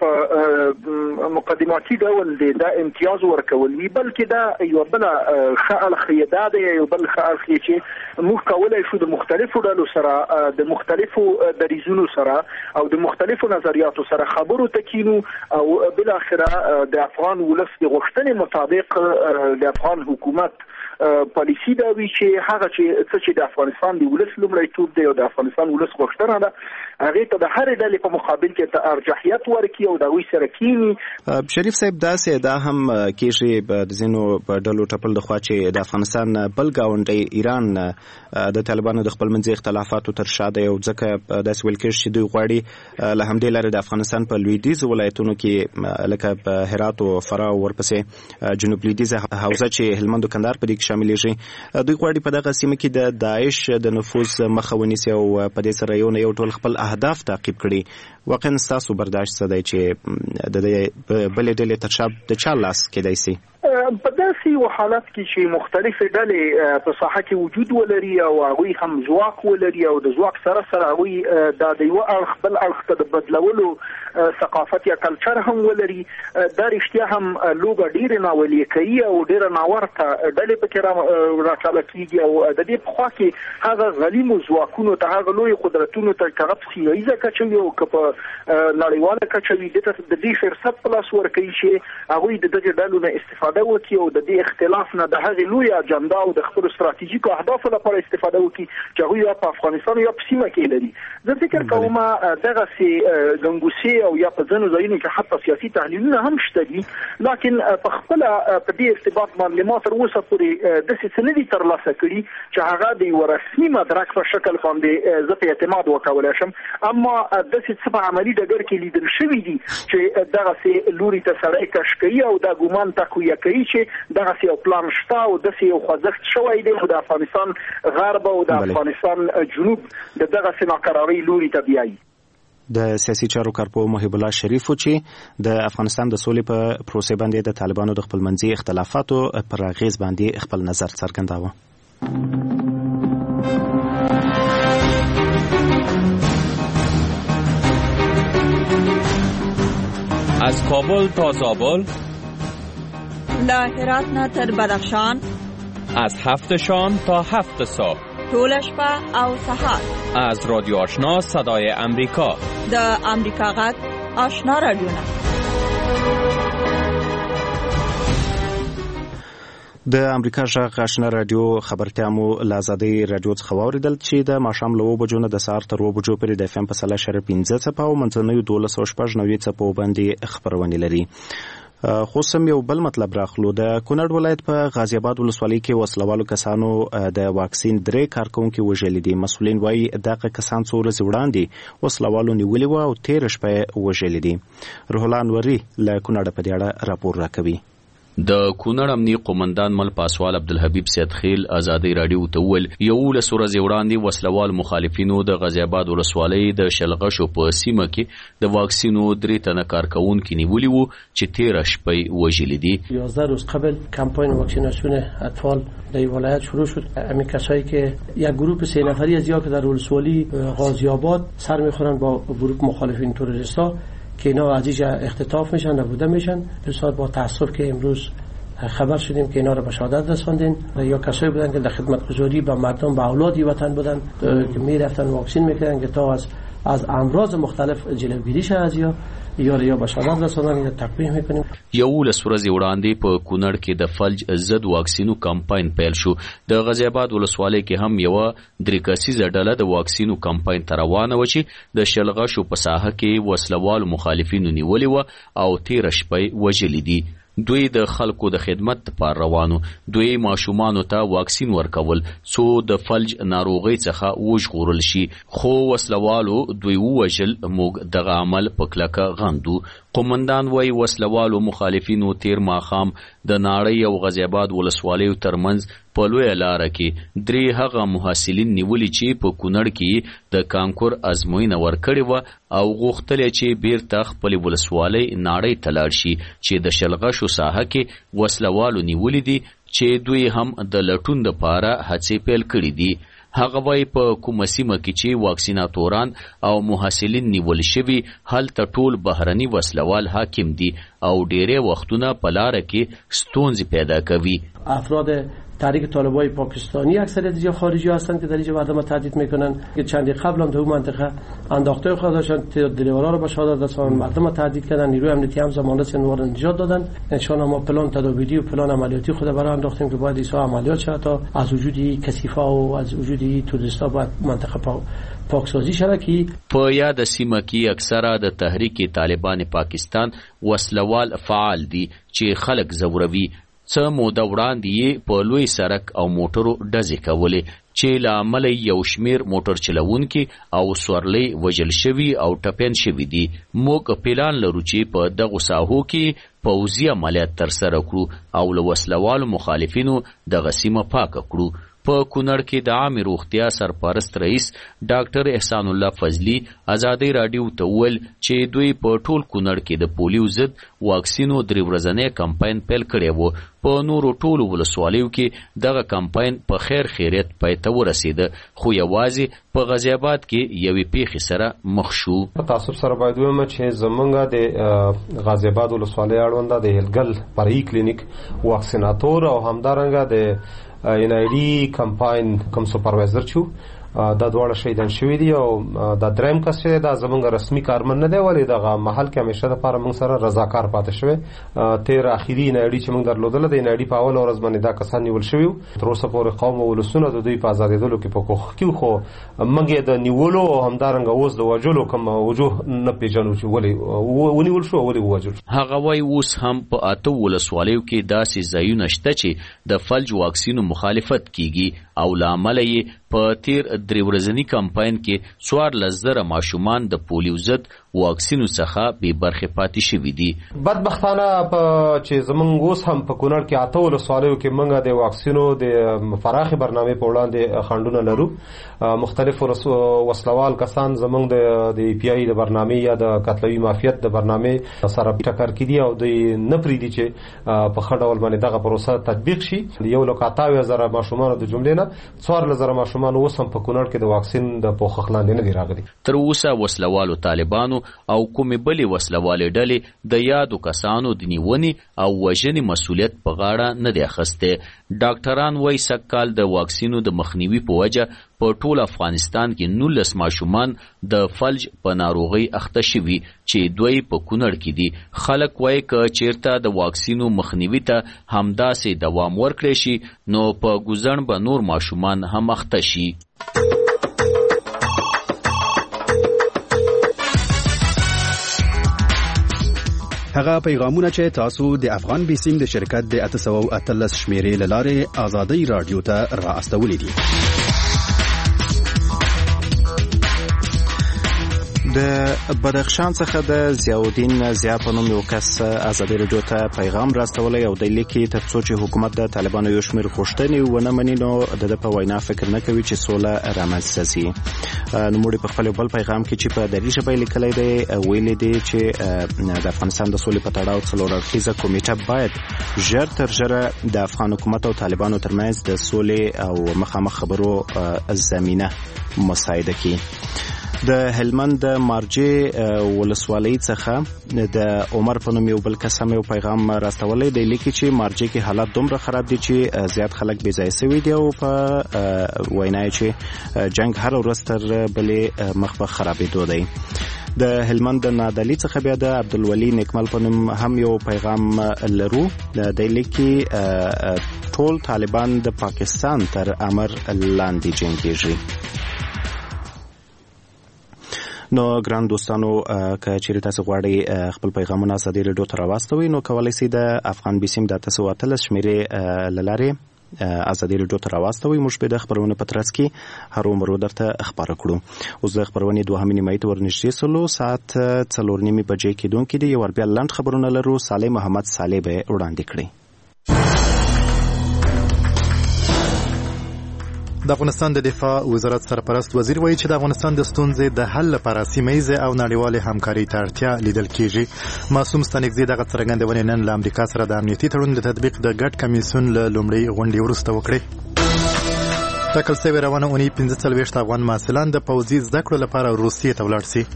[SPEAKER 7] په مقدماتي ډول دا امتیاز ورکول وي، بلکې دا یو بل خال خیداد یو بل خال چې موږ کولای شو د مختلفو ډلو سره د مختلفو دریزونو سره او د مختلفو نظریاتو سره خبرو تکینو او بل اخره د افغان ولس د غوښتنې مطابق د افغان حکومت پالیسی دا وی چې هغه چې د افغانستان د ولس لومړیتوب دی او د افغانستان ولس غوښتنه ده هغه ته د هر ډلې په مقابل کې ته ارجحیت ورکړي او دا وی سره کینی.
[SPEAKER 1] شریف صاحب دا هم کېږي د زینو ډلو ټپل د خوا چې د افغانستان بل گاونډي ایران د طالبانو د خپل منځي اختلافاتو تر شا دی او ځکه داسې ویل کېږي چې دوی غواړي له همدې لارې د افغانستان په لویدیځ ولایتونو کې لکه په هرات او فراه او ورپسې جنوب لویدیځ حوزه چې هلمند او کندهار په دې شاملېږي، دوی غواړي په دغه سیمه کې د داعش د نفوذ مخه ونیسي او په دې سره یو نه یو ټول خپل اهداف تعقیب کړي. واقعا ستاسو برداشت څه دی چې د بلې ډلې تر شا د چا لاس کېدای سي؟
[SPEAKER 7] په داسې حالت کې چې مختلفې ډلې په ساحه کې وجود ولري او هغوی هم ځواک ولري او د ځواک سره هغوی د یو اړخ بل اړخ ته د بدلولو ثقافت یا کلچر هم ولري، دا رښتیا هم لوګه ډېرې ناولې کوي او ډېره ناورته ډلې پکې راټاله کېږي او د دې په خوا کې هغه غلیمو ځواکونو ته هغه لوی قدرتونو ته هغه په سیمه کچه وي او که په نړیواله کچه وي د دې فرصت په لاس ورکوي چې هغوی د دغې ډلو نه استفاده وکړي او د دې اختلاف نه د هغې لوی اجنډا او د خپلو ستراتیژیکو اهدافو لپاره استفاده وکړي چې هغوی یا په افغانستان یا په سیمه کې لري. زه فکر کوم دغسې ګنګوسې او یا په ځینو ځایونو کې حتی سیاسي تحلیلونه هم شته دي، لکن په خپله په دې ارتباط باندې ما تر اوسه پورې داسې څه نه دي ترلاسه کړي چې هغه د یوه رسمي مدرک په شکل باندې زه په اعتماد وکولی شم، اما داسې څه په عملي ډګر کې لیدل شوي دي چې دغسې لوري ته سړی کش کوي او دا ګمان تقویه کوي چې دغسې یو پلان شته او داسې یو خوځښت شوی دی او د افغانستان غرب او د افغانستان جنوب د دغسې ناکرارۍ لوري ته بیایي.
[SPEAKER 1] د سیاسي چارو کارپوه محب الله شریف چې د افغانستان د سولې په پروسې باندې د طالبانو د خپل منځي اختلافاتو پر اغیز باندې خپل نظر څرګنداوه.
[SPEAKER 12] از کابل تا زابل،
[SPEAKER 13] له هرات نه تر بدخشان،
[SPEAKER 12] از 7 شام تا 7 صبح،
[SPEAKER 13] ټول شپه او سهار،
[SPEAKER 12] از رادیو آشنا صدای امریکا،
[SPEAKER 13] د امریکا غږ آشنا رادیو.
[SPEAKER 1] د امریکا غږ آشنا رادیو خبرتیا مو له آزادۍ رادیو څخه واوریدل چې د ماښام له 9 بجو نه د سهار تر 2 بجو پورې د FM په 105.5 څپه او منځنیو 1290 څپو باندې خبرونه لري. خو سم یو بل مطلب راخلو. د کونړ ولایت په غازی آباد ولسوالۍ کې وسلوالو کسانو د واکسین 3 کارکونکو وژلي دي. مسؤلین وایي دغه کسان څو ورځې وړاندې وسلوالو نیولي وو او 13 شپې وژلي دي. روح الله انوري له کونړ په دې اړه راپور راکوي.
[SPEAKER 14] د کونړ امنیه قومندان مل پاسوال عبدالحبیب سیدخیل آزادۍ رادیو ته وویل یو له ورځې وړاندې وسلوال مخالفینو د غازی آباد ولسوالۍ د شلغشو په سیمه کې د واکسینو 3 تنه کارکونکو نیولي وو چې 13 شپې وژلي دي.
[SPEAKER 15] 11 روز قبل کمپاین واکسیناسیون اطفال در ولایت شروع شد. همین کسایی که یک گروه 3 نفری از یا که در ولسوالی غازی آباد سر میخورن با گروه مخالفین تروریستا که اینا از اینجا اختطاف میشن نبوده میشن. دوستان با تاسف که امروز خبر شدیم که اینا رو به شهادت رساندین. یا کسایی بودن که در خدمتگزاری با مردم و اولادی وطن بودن که میرفتن واکسین میکردن که تا از امراض مختلف جلوگیری شه از یا به شهادت رساندن یا تقویه میکنیم.
[SPEAKER 14] یو لس ورځې وړاندې په کونړ کې د فلج ضد واکسینو کمپاین پیل شو. د غازی آباد ولسوالۍ کې هم یو 3 کسیزه ډله د واکسینو کمپاین ته روانه و چې د شلغشو په ساحه کې وسلوال مخالفینو نیولې و او 13 شپې وژلې دي. دوی د خلکو د خدمت لپاره روانو. دوی ماشومانو ته واکسین ورکول څو د فلج ناروغي څخه وژغورل شي، خو وسلوالو دوی ووژل. موږ دغه عمل په کلکه غندو. قومندان وای وسلوالو مخالفینو تیر ماخام د ناړۍ او غازی آباد ولسوالیو ترمنځ په لویه لاره کې 3 هغه محصلین نیولي چې په کونړ کې د کانکور ازموینه ورکړې وه او غوښتل چې بیرته خپل ولسوالۍ ناړۍ ته لاړ شي چې د شلغشو ساحه کې وسلوالو نیولي دي چې دوی هم د لټون لپاره هڅې پیل کړې دي. هغه وای په کومه سیمه کې چې واکسیناتوران او محصلین نیول شوي هلته ټول بهرني وسلوال حاکم دي او ډیره وختونه په لاره کې ستونزې پیدا کوي.
[SPEAKER 15] افراد تحریک طالبای پاکستانی اکثریت اینجا خارجی هستند که در اینجا مردم تهدید میکنن که چندی قبل هم در اون منطقه انداخته خود داشتن دلیورا رو به شهادت رساندن، مردم تهدید کردن، نیروی امنیتی هم زمانه سنوار نجات دادن. انشاءالله ما پلان تدابیری و پلان عملیاتی خود برای انداختیم که باید ایسا عملیات شد تا از وجود کثیفا و از وجود توریستا باید منطقه پاکسازی شده. که
[SPEAKER 14] په یاد سیمه کې اکثره د تحریک طالبان پاکستان وسلوال فعال دي چې خلک زوروي. څه موده وړاندې په لوی سړک او موټرو ډزې کولې چې له امله یو شمیر موټر چلوونکي او سورلۍ وژل شوي او ټپیان شوي دي. موږ پلان لرو چې په دغو ساحو کې پوځي عملیات ترسره کړو او له وسلوالو مخالفینو دغه سیمه پاکه کړو. په کونړ کې د عامې روغتیا سرپرست رئیس ډاکټر احسان الله فضلي ازادي راډیو ته وویل چې دوی په ټول کونړ کې د پولیو ضد واکسینو 3 ورځنی کمپاین پیل کړی و. په نورو ټولو ولسوالیو کې دغه کمپاین په خیر خیریت پای ته ورسېده، خو یوازې په غازی آباد کې یوې پیښې سره مخ شو.
[SPEAKER 16] په تعصب سره باید ووایم چې زمونږ د غازی آباد ولسوالۍ اړونده د هلګل فرعي کلینیک واکسیناتور او همدارنګه د NID کمپاین کوم سپروایزر چو دا دواړه شهیدان شوي دي او دا دریم کس چې دا زمونږ رسمي کارمن نه دی، ولی دغه محل کې همیشه دپاره موږ سره رضاکار پاتې شوی. 13 اخري NID چې موږ درلودله د NID په اول ورځ باندې دا کسان نیول شوي وو. تر اوسه پورې قوم او ولسونه د دوی په ازادېدلو کې په کوښښ کې، خو موږ یې د نیولو او همدارنګه اوس د وژلو کوم وجوه نه پېژنو چې ولې ونیول شو او ولې ووژل شو.
[SPEAKER 14] هغه وایي اوس هم په 8 ولسوالیو کې داسې ځایونه شته چې د فلج واکسینو مخالفت کیږي او له امله یې په تیر 3 ورځنی کمپاین کې 14,000 ماشومان د پولیو ضد واکسینو څخه بې برخې پاتې شوي دي.
[SPEAKER 16] بدبختانه چې زمونږ اوس هم په کونړ کې 8 ولسوالیو کې موږ د واکسینو د فراخي برنامې په وړاندې خنډونه لرو. مختلف وسلوال کسان زمونږ د PI د برنامې یا د قتلوي مافیت د برنامې سره ټکر کړي او دوی نه پرېږدي چې په ښه ډول باندې دغه پروسه تطبیق شي. 1,78,000 ماشومان د جملې نه 14,000 ماشومان اوس هم په کونړ کې د واکسین د پوښښ لاندې نه دي راغلي.
[SPEAKER 14] تر اوسه وسلوالو طالبانو او کومې بلې وسلوالې ډلې د یادو کسانو د نیونې او وژنې مسؤلیت په غاړه نه دی اخیستی. ډاکټران وایي سږکال د واکسینو د مخنیوي په وجه په ټول افغانستان کې 19 ماشومان د فلج په ناروغۍ اخته شوي چې دوی په کونړ کې دي. خلک وایي که چیرته د واکسینو مخنیوي ته همداسې دوام ورکړی شي نو په ګوزڼ به نور ماشومان هم اخته شي.
[SPEAKER 17] هغه پیغامونه چې تاسو د افغان بیسیم د شرکت د 813 شمیرې لاره آزادۍ رادیو ته را استولې دي.
[SPEAKER 1] د بدخشان څخه د ضیاءالدین ضیاء په نوم یو کس ازادي راډیو ته پیغام راستولی او د لیکي ترڅو چې حکومت د طالبانو یو شمېر غوښتنې ونه مني نو د په وینا فکر نه کوي چې سوله رامنځته شي. نوموړي په خپل بل پیغام کې چې په دری ژبه لیکلی دی ویلي دی چې د افغانستان د سولې په تړاو څلور اړخیزه کمیټه باید ژر تر ژره د افغان حکومت او طالبانو ترمنځ د سولې او مخامخ خبرو زمینه مساعده کړي. د هلمند د مارجې ولسوالۍ څخه د عمر په نوم یو بل کس هم یو پیغام راستولی دی. لیکي چې مارجې کې حالات دومره خراب دي چې زیات خلک بې ځایه سوي دي او په وینا چې جنګ هر ورځ تر بلې مخ په خرابېدو دی. د هلمند د نادعلي څخه بیا د عبدالولي نیکمل په نوم هم یو پیغام لرو. د دې لیکي ټول طالبان د پاکستان تر امر لاندې جنګیږي. نو ګران دوستانو که چیرې تاسو غواړئ خپل پیغامونه ازادي رادیو ته راواستوئ نو کولی شئ د افغان بیسیم د 913 شمیرې له لارې ازادي رادیو ته راواستوئ. موږ به د خپرونې په ترڅ کې هرومرو درته خبره کړو. اوس د خپرونې دوهمې نیمایي ته ورنږدې سولو. ساعت 4:30 بجې کېدونکې دي. یو ور بیا لنډ خبرونه لرو. صالح محمد صالح به وړاندې کړي.
[SPEAKER 4] د افغانستان د دفاع وزارت سرپرست وزیر وایي چې د افغانستان د ستونزې د حل لپاره سیمه‌ییزه او نړیوالې همکارۍ ته اړتیا لیدل کېږي. معصوم ستانکزي دغه څرګندونې نن له امریکا سره د امنیتي تړون د تطبیق د ګډ کمیسیون له لومړۍ غونډې وروسته وکړې. ټاکل شوې روانه اونۍ 45 افغان محصلان د پوځي زده کړو لپاره روسیې ته ولاړ شي.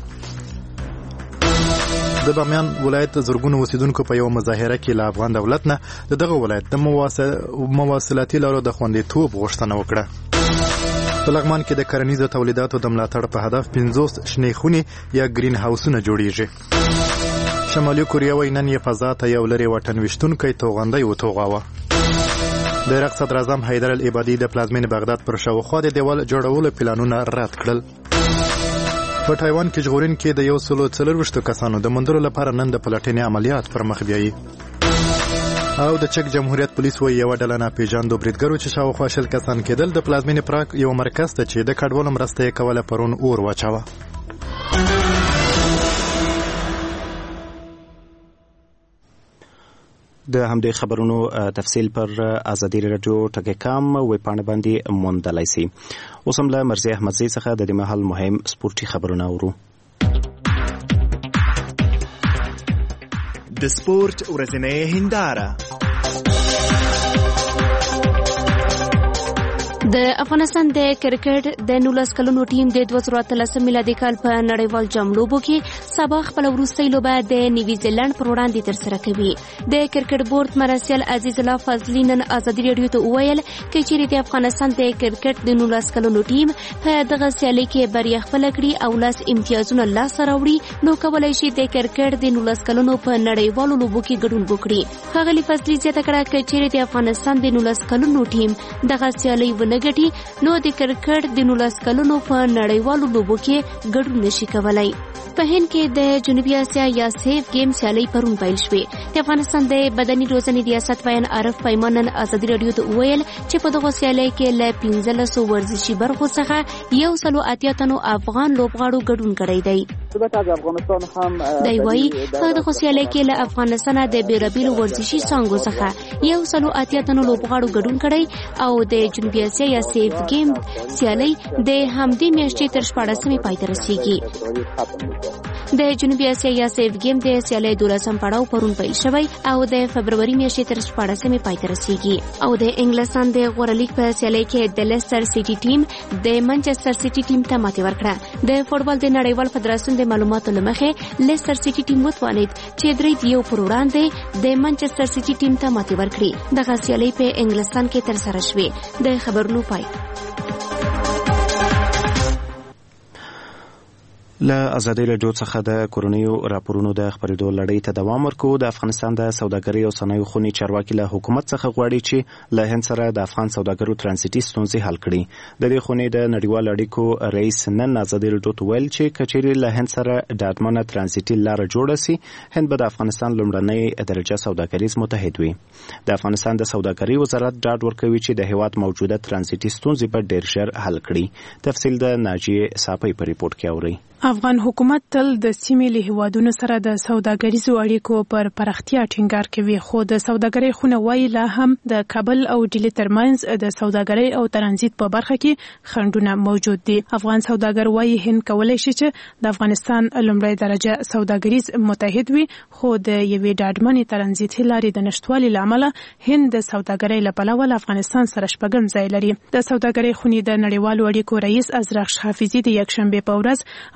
[SPEAKER 4] د بامیان ولایت زرګونو اوسیدونکو په یو مظاهره کې له افغان دولت نه دغه ولایت د مواصلاتي لارو د خوندیتوب غوښتنه وکړه. په لغمان کې د کرنیزو تولیداتو د ملاتړ په هدف 50 شنې خونې یا گرین هاوسونه جوړیږي. شمالي کوریا وایي نن یې فضا ته یو لرې واټن ویشتونکی توغندی وتوغاوه. د عراق صدر اعظم حیدر العبادي د پلازمینې بغداد پر شاوخوا د دیوال جوړولو پلانونه رد کړل. په تایوان کې ژغورونکي د 140 کسانو د موندلو لپاره نن د پلټنې عملیات پر مخ بیایي. او د چک جمهوریت پولیس وایي یوه ډله ناپېژاندو بریدګرو چې شاوخوا 20 کسان کېدل د پلازمینې پراګ یو مرکز ته چې د کډوالو مرسته یې کوله پرون اور واچاوه.
[SPEAKER 1] د همدې خبرونو تفصیل پر ازادي رادیو ټکي.com ویبپاڼه باندې موندلی سي. اوس هم له مرزي احمدزي څخه د دې مهال مهم سپورتي خبرونه اورو.
[SPEAKER 18] د سپورت ورځنۍ هنداره.
[SPEAKER 19] د افغانستان د کرکټ د 19 کلونو ټیم د 2013 میلادي کال په نړیوال جام لوبو کې سبا خپل وروستۍ لوبه د نیوزیلند پر وړاندې ترسره کوي. د کرکټ بورډ مرسیال عزیز الله فضلي نن ازادي رادیو ته وویل چې چیرې د افغانستان د کرکټ د 19 کلونو ټیم په دغه سیالي کې بریا خپل کړي او لاس امتیازونه لاسته راوړي نو کولای شي د کرکټ د 19 کلونو په نړیوالو لوبو کې ګډون وکړي. ښاغلي فضلي زیاته کړه چې چیرې د افغانستان د 19 کلونو ټیم دغه سیالي ونګټي نو د کرکټ د 19 کلونو په نړیوالو لوبو کې ګډون نشي کولای. په هند کې د جنوبي اسیا یا سیف گیم سیالي پرون پیل شوې. د افغانستان د بدني روزنې ریاست وین عارف پیمان نن ازادي رادیو ته وویل چې په دغه سیالي کې له 15 ورزشي برخو څخه 180 تنو افغان لوبغاړو ګډون کړی دی. دی وایي په دغه سیالي کې له افغانستان د بیرابیلو ورزشي څانګو څخه 180 تنو لوبغاړو ګډون کړی او د جنوبي اسیا یا سیف گیم سیالي د همدې میاشتې تر 14مې پای ته رسیږي. د جنوبي اسیا یا سیف گیم د سیالۍ 12م پړاو پرون پیل شوی او د فبرवरी میاشتې تر 14مې پای ته رسیږي. او د انګلستان د غوره لیګ په سیالۍ کې د لیستر سیټي ټیم د منچستر سیټي ټیم ته ماتې ورکړه. د فوټبال د نړیوال فدراسیون د معلوماتو له مخې لیستر سیټي ټیم وتوانید چې 3-1 پر وړاندې د منچستر سیټي ټیم ته ماتې ورکړي. دغه سیالۍ په انګلستان کې ترسره شوې. د خبرونو پای.
[SPEAKER 1] له ازادي رادیو څخه د کورونیو راپورونو د خبرېدو لړۍ ته دوام ورکو. د افغانستان د سوداګرۍ او صنایعو خونې چارواکي له حکومت څخه غواړي چې له هند سره د افغان سوداګرو ترانزیتي ستونزې حل کړي. د دې خونې د نړیوال اړیکو رئیس نن ازادي رادیو ته ویل چې کچېرې له هند سره ډاډمنه ترانزیتي لار جوړه سي هند به د افغانستان لومړنی درجه سوداګریز متحد وي. د افغانستان د سوداګرۍ وزارت ډاډ ورکوي چې د هیواد موجوده ترانزیتي ستونزې به ډېر ژر حل کړي. تفصیل د ناجیه صافی په ریپورت کې اورئ.
[SPEAKER 20] افغان حکومت تل د سیمې له هیوادونو سره د سوداګریزو اړیکو پر پراختیا ټینګار کوي خو د سوداګرۍ خونه وایي لا هم د کابل او ډیلي ترمنځ د سوداګرۍ او ترانزیت په برخه کې خنډونه موجود دي. افغان سوداګر وایي هند کولای شي چې د افغانستان لومړی درجه سوداګریز متحد وي خو د یوې ډاډمنې ترانزیتي لارې د نشټوالي له امله هند د سوداګرۍ له پلوه له افغانستان سره شپږم ځای لري. د سوداګرۍ خونې د نړیوالو اړیکو رئیس ازرق حافظي د یکشنبه په ورځ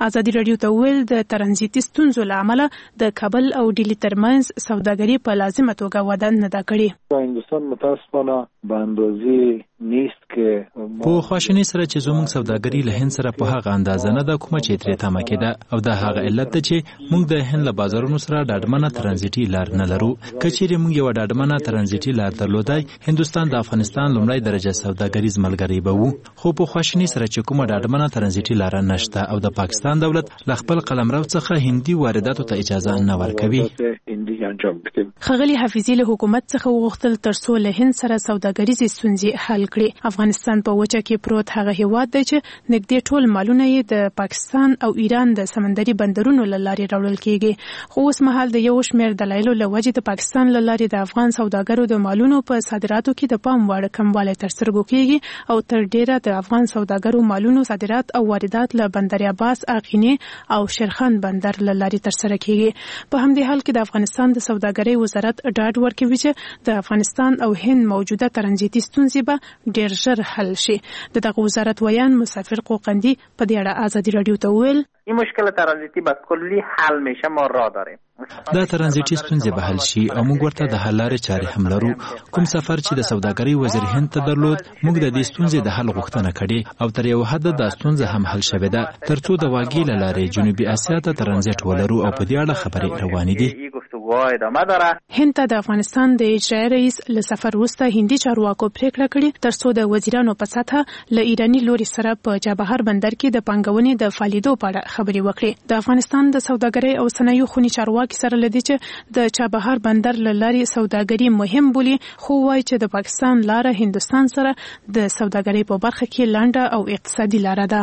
[SPEAKER 20] ازادي رادیو ته ویل د ترانزیتي ستونزو له امله د کابل او ډیلی ترمنځ سوداګري په لازمه توګه وده نه ده کړې.
[SPEAKER 7] هندوستان متاسفانه به اندازې نیست که
[SPEAKER 2] په خواشینی سره چې زموږ سوداګري له هند سره په هغه اندازه نه ده کومه چې ترې تمه کېده او دا هغه علت ده چې موږ د هند له بازارونو سره ډاډمنه ترانزیتي لار نه لرو. که چیرې موږ یو ډاډمنه ترانزیتي لار درلودای هندوستان د افغانستان لومړی درجه سوداګریز ملګری به وو، خو په خواشینی سره چې کومه ډاډمنه ترانزیتي لار نشته او د پاکستان دولت له خپل قلمرو څخه هندي وارداتو ته اجازه نه ورکوي.
[SPEAKER 20] ښاغلي حفیظي له حکومت څخه وغوښتل ترڅو له هند سره سوداګریزې ستونزې حل کړي. افغانستان په وچه کې پروت هغه هیواد دی چې نږدې ټول مالونه یې د پاکستان او ایران د سمندري بندرونو له لارې راوړل کیږي، خو اوس مهال د یو شمېر دلایلو له وجې د پاکستان له لارې د افغان سوداګرو د مالونو په صادراتو کې د پام وړ کموالی تر سترګو کیږي او تر ډیره د افغان سوداګرو مالونو صادرات او واردات له بندر عباس، اقینې او شیرخان بندر له لارې ترسره کیږي. په همدې حال کې د افغانستان د سوداګرۍ وزارت ډاډ ورکوي چې د افغانستان او هند موجوده ترانزیتي ستونزې به ډیر ژر حل شي. دغه وزارت ویان مسافر قوقندی په دې اړه ازادي رادیو ته ویل
[SPEAKER 21] این مشکل ترانزیتی به کلی حل میشه، ما راه داریم.
[SPEAKER 2] دا ترانزیتي ستونزې به حل شي او موږ ورته د حل لارې چارې هم لرو. کوم سفر چې د سوداګرۍ وزیر هند ته درلود موږ د دې ستونزې د حل غوښتنه کړې او تر یو حد دا ستونزه هم حل شوې ده ترڅو د واګي له لارې جنوبي اسیا ته ترانزیت ولرو او په دې اړه خبرې روانې دي.
[SPEAKER 20] هند ته د افغانستان د اجرایي رئیس له سفر وروسته هندي چارواکو پریکړه کړې ترڅو د وزیرانو په سطحه له ایراني لوري سره په چابهار بندر کې د پانګونې د فعالیدو په اړه خبرې وکړې. د افغانستان د سوداګرۍ او صنایعو خونی چارواکي سره لدی چې د چابهار بندر له لارې سوداګري مهم بولي، خو وایي چې د پاکستان لاره هندوستان سره د سوداګرۍ په برخه کې لنډه او اقتصادي لاره ده.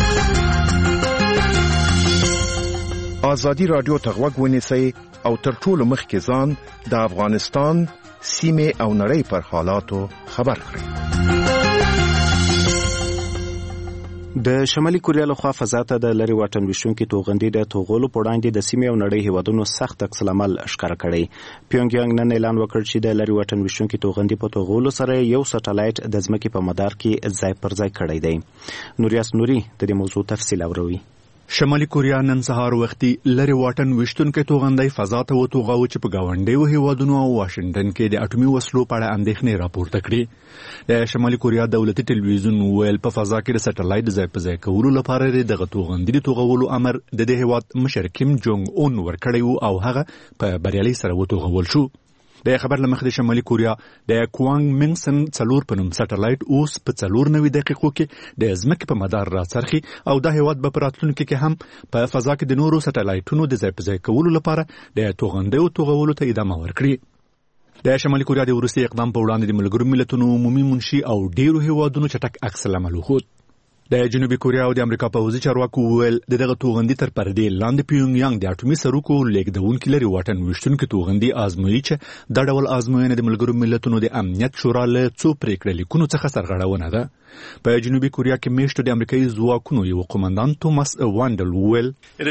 [SPEAKER 22] ازادي رادیو ته غوږ ونیسئ او تر ټولو مخکې ځان د افغانستان سیمې او نړۍ پر حالاتو خبر کړئ.
[SPEAKER 1] د شمالي کوریا لخوا فضا ته د لری واټن ویشونکي توغندي د توغولو په وړاندې د سیمې او نړۍ هیوادونو سخت عکس العمل ښکاره کړی. پیونګیانګ نن اعلان وکړ چې د لری واټن ویشونکي توغندي په توغولو سره یو سټلایټ د ځمکې په مدار کې ځای پر ځای کړی دی. نوریاس نوري د دې موضوع تفصیل اوري.
[SPEAKER 17] شمالي کوریا نن سهار وختي لری واټن وشتونکو توغندۍ فضا ته وتوغاو چې په گاونډیو هیوادونو او واشنگټن کې د اټومي وسلو په اړه اندېښنې راپورته کړې. د شمالي کوریا دولتي ټلویزیون ویل په فضا کې د سټلایټ ځای په ځای کولو لپاره دغه توغندۍ د توغولو امر د دې هیواد مشر کیم جونګ اون ورکړی او هغه په بریالي سره وتوغول شو. د خبر لمخې د شمالي کوریا د کوانګ منګسن 4 په نوم سټلایټ اوس په 94 دقیقو کې د ځمکې په مدار راڅرخي او د هیواد په راتلونکو کې هم په فضا کې د نورو سټلایټونو د ځای په ځای کولو لپاره د توغندیو توغولو ته ادامه ورکړي. د شمالي کوریا د وروستي اقدام په وړاندې د ملګرو ملتونو عمومي منشي او ډیرو هیوادونو چټک عکس العمل وښود. د جنوبي کوریا او د امریکا پوځي چارواکو ویل دغه توغندي تر پردې لاندې پیونګیانګ د اټومي سروکو لیږدونکو لري واټن وشتونکو توغندي آزموي چې د ډول آزموینه د ملګرو ملتونو د امنیت شورا له څو پریکړې لیکونو څخه سرغړونه ده. په جنوبي کوریا کې میشته د امریکایي ځواکونو یو قومندان توماس وانډل ویل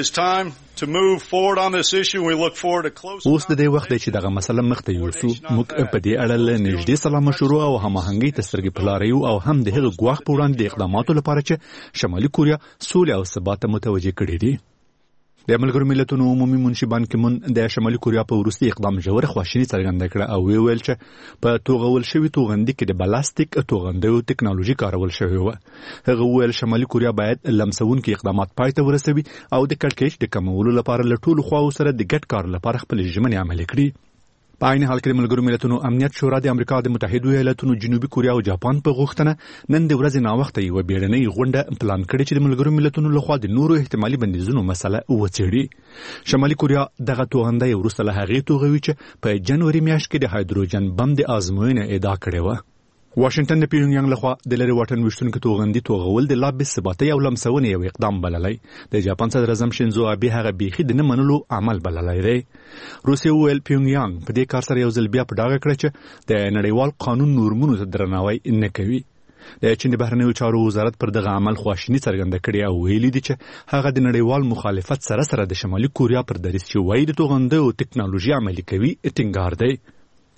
[SPEAKER 17] اوس د دې وخت دی چې دغه مسله مخته یوسو. موږ په دې اړه له نږدې سلا مشورو او هماهنګۍ ته سترګې په لار یو او هم د هغه ګواښ په وړاندې د اقداماتو لپاره چې شمالي کوریا سولې او ثبات متوجه کړي دي. د ملګرو ملتونو عمومي منشي بان کی مون د شمالي کوریا په وروستي اقدام ژوره خواشیني څرګنده کړه او ویل چې په توغول شوی توغندي کې د بلاستیک توغندیو ټکنالوژي کارول شوی و. هغه ویل شمالي کوریا باید لمسونکي اقدامات پای ته ورسوي او د کړکېچ د کمولو لپاره له ټولو خواو سره د ګډ کار لپاره خپل ژمنې عملي کړي. په عین حال کې د ملګرو ملتونو امنیت شورا د امریکا د متحده ایالاتونو جنوبي کوریا او جاپان په غوښتنه نن د ورځې ناوخته یو بیړنۍ غونډه پلان کړې چې د ملګرو ملتونو لخوا د نورو احتمالي بندیزونو مسله وڅېړي. شمالي کوریا دغه توغندۍ وروسته له هغې توغوي چې په جنوري میاشت کې د هایدروجن بم د آزموینې ادعا کړې وه. واشنگټن د پیونګیانګ لخوا د لری واټن وشتونکو توغندي توغول د لابې ثباتي او لمسونې یو اقدام بللی. د جاپان صدر اعظم شینزو ابي هغه بیخي د نه منلو عمل بللی دی. روسیه ویل پیونګیانګ په دې کار سره یو ځل بیا په ډاګه کړ چې د نړیوال قانون نورمونو ته درناوی نه کوي. د چین د بهرنیو چارو وزارت پر دغه عمل خواشیني څرګنده کړې او ویلي دي چې هغه د نړیوال مخالفت سره د شمالي کوریا پر دریځ چې وایي د توغندیو ټکنالوژي عملي کوي ټینګار دی.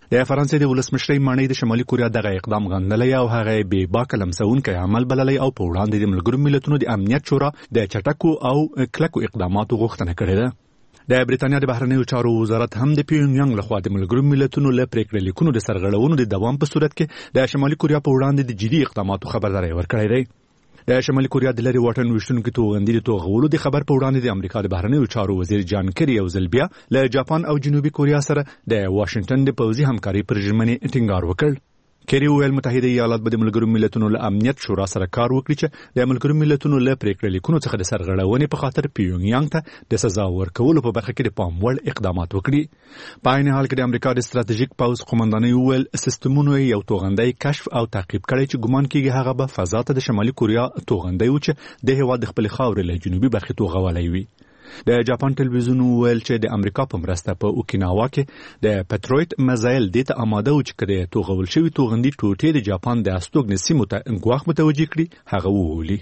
[SPEAKER 17] د فرانسې د ولسمشرۍ ماڼۍ د شمالي کوریا دغه اقدام غندلی او هغه بې باکه لمسونکی عمل بللی او په وړاندې د ملګرو ملتونو د امنیت شورا د چټکو او کلکو اقداماتو غوښتنه کړې ده. د بریتانیا د بهرنیو چارو وزارت هم د پیونګ لخوا د ملګرو ملتونو له پریکړې لیکونو د سرغړونو د دوام په صورت کې د شمالي کوریا په وړاندې د جدي اقداماتو خبرداری ورکړی دی. د شمالي کوریا د لرې واټن ویشتونکو توغندي د توغولو د خبر په وړاندې د امریکا د بهرنیو چارو وزیر جان کری یو ځل بیا له جاپان او جنوبي کوریا سره د واشنگټن د پوځي همکاري پر ژمنې ټینګار وکړ. کری ویل متحده ایالات به د ملګرو ملتونو له امنیت شورا سره کار وکړي چې د ملګرو ملتونو له پریکړې لیکونو څخه د سرغړونې په خاطر پیونګ ته د سزا ورکولو په برخه کې د پام وړ اقدامات وکړي. په عین حال کې د امریکا د ستراتیژیک پوځ قومندانۍ ویل سیستمونو یو توغندی کشف او تعقیب کړی چې ګمان کیږي هغه به فضا ته د شمالي کوریا توغندی و چې د هیواد د خپل خاورې له جنوبي برخې توغولای وي. د جاپان ټلویزیون ویل چې د امریکا په مرسته په اوکیناوا کې د پټرویټ میزایل د ته آماده و چې کله توغول شوی توغندي ټوټې د جاپان د استوګن سیمو ته ګواښ متوجه کړي هغه وولي.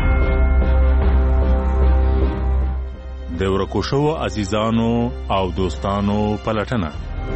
[SPEAKER 3] د ورکو شوو عزیزانو او دوستانو پلټنه.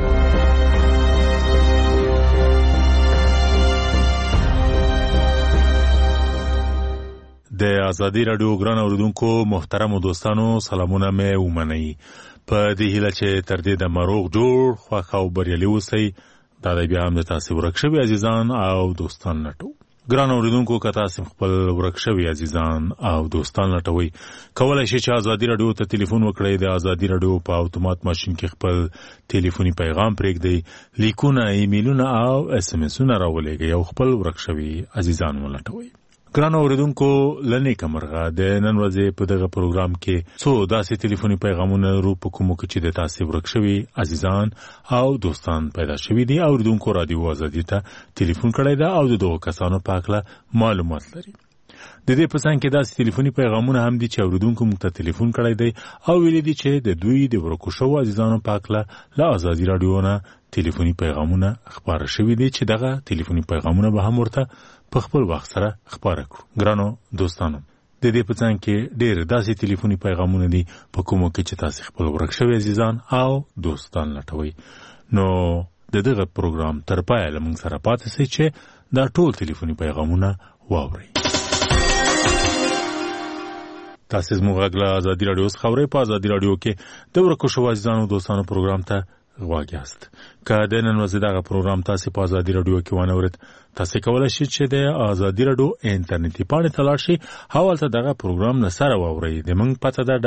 [SPEAKER 3] د ازادي رادیو ګران اوریدونکو محترم دوستانو سلامونه مې ومنئ. په دې هیله چې تر دې د مروغ جوړ خوښ او بریالي اوسئ. دا د بیا هم د تاسو ورک شوي عزیزان او دوستان لټو. ګران اوریدونکو که تاسو خپل ورک شوي عزیزان او دوستان لټوئ کولی شئ چې ازادي رادیو ته ټلیفون وکړئ. د ازادي رادیو په اتومات ماشین کې خپل ټلیفوني پیغام پرېږدئ، لیکونه، ایمیلونه او اس ام اسونه راولېږئ او خپل ورک شوي عزیزان ولټوئ. ګران اوریدونکو لنی کمرغه د نن ورځې په دغه پروګرام کې څو داسې ټلیفوني پیغامونه رو په کومو کې چې د تاسو ورک شوي عزیزان او دوستان پیدا شوي دي. اوریدونکو رادیو ازادي ته ټلیفون کړی ده او د دغو کسانو په اړه معلومات لري. د دې په څنګ کې داسې ټلیفوني پیغامونه هم دي چې اوریدونکو موږ ته ټلیفون کړی دی او ویلي دي چې د دوی د ورکو شوو عزیزانو په اړه له ازادي رادیو نه ټلیفوني پیغامونه خبره شوي دي چې دغه ټلیفوني پیغامونه به هم ورته په خپل وخت سره خبره کړو. ګرانو دوستانو د دې په څنګ کې ډېر داسې ټلیفوني پیغامونه دي په کومو کې چې تاسو خپل ورک شوي عزیزان او دوستان لټوئ. نو د دغه پروګرام تر پایه له موږ سره پاتې شئ چې دا ټول ټلیفوني پیغامونه واورئ. تاسو زموږ غږ له ازادي رادیو څخه اورئ. په ازادي رادیو کې د ورکو شوو عزیزانو دوستانو پروګرام ته غواړئ یاست. که د نن ورځې دغه پروګرام تاسو په ازادي رادیو کې وانه ورت تاسو کولای شئ چې د ازادي رادیو انټرنیټي پاڼې ته لاړ شئ او هلته دغه پروګرام له سره واورئ. د موږ پته ده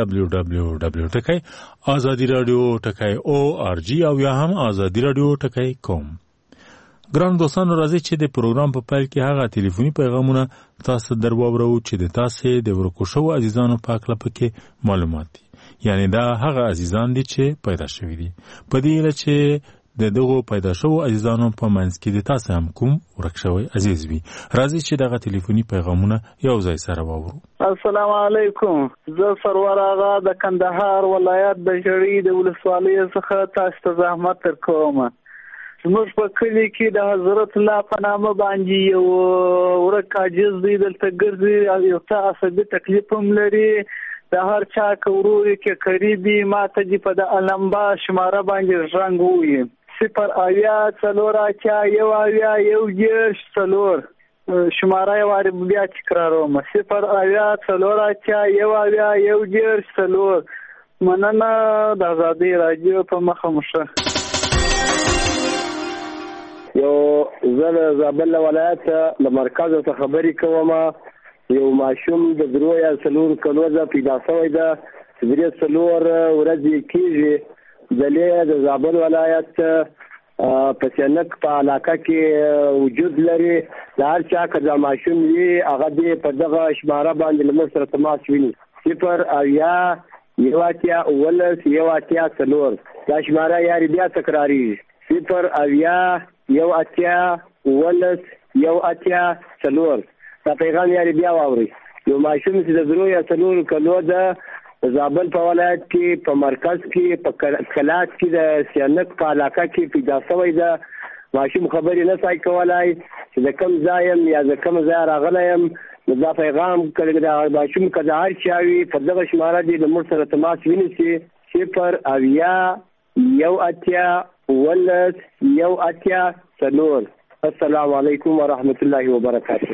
[SPEAKER 3] www.azadiradio.org او یا هم azadiradio.com. ګران دوستانو راځي چې د پروګرام په پیل کې هغه ټلیفوني پیغامونه تاسو درواورو چې د تاسو د ورکو شوو عزیزانو په اړه پکې معلومات دي. یعنی دا هغه عزیزان دي چې پیدا شوي دي. په دې اړه چې د دغو پیدا شوو عزیزانو په منځ کې د تاسو هم کوم ورک شوی عزیز وي. راځي چې دغه ټلیفوني پیغامونه یو ځای سره واورو.
[SPEAKER 21] السلام علیکم. زه سرور آغا د کندهار ولایت د ژړۍ د ولسوالۍ څخه تاسو ته زحمت درکوم. زموږ په کلي کې د حضرت الله په نامه باندې یو ورک عاجز دی، دلته ګرځي، یو څه عصبي تکلیف هم لري. د هر چا کوروري کې قریبي ما ته دې په د علمبا شماره باندې رنګ وي 0 شماره یې واره بیا تکراروم 0 مننه د ازادي رادیو په مخه مشه.
[SPEAKER 5] یو زله زابل ولایت له مرکز څخه خبرې کوم. یو ماشوم د درو یا څلور کلو ده پیدا شوی ده چې درې څلور ورځې کېږي. د زابل ولایت په سینک په علاقه کې وجود لري. د هر چا که دا ماشوم وي هغه دې په دغه شماره باندې له موږ سره تماس ونیسي 0 دا شماره یاري بیا تکراریږي 0 دا پیغام یاري بیا واوري. یو ماشوم چې د درو یا څلور کلو ده زابل په ولایت کې په مرکز کې په کلاس کې د سینک په علاقه کې پیدا شوی ده. ماشوم خبرې نه شي کولای چې د کوم ځای یا د کوم ځای راغلی یم. دا پیغام کله د ماشوم کله هر چا وي په دغه شماره دې د موږ سره تماس ونیسي 0 1984. السلام علیکم ورحمت الله وبرکاته.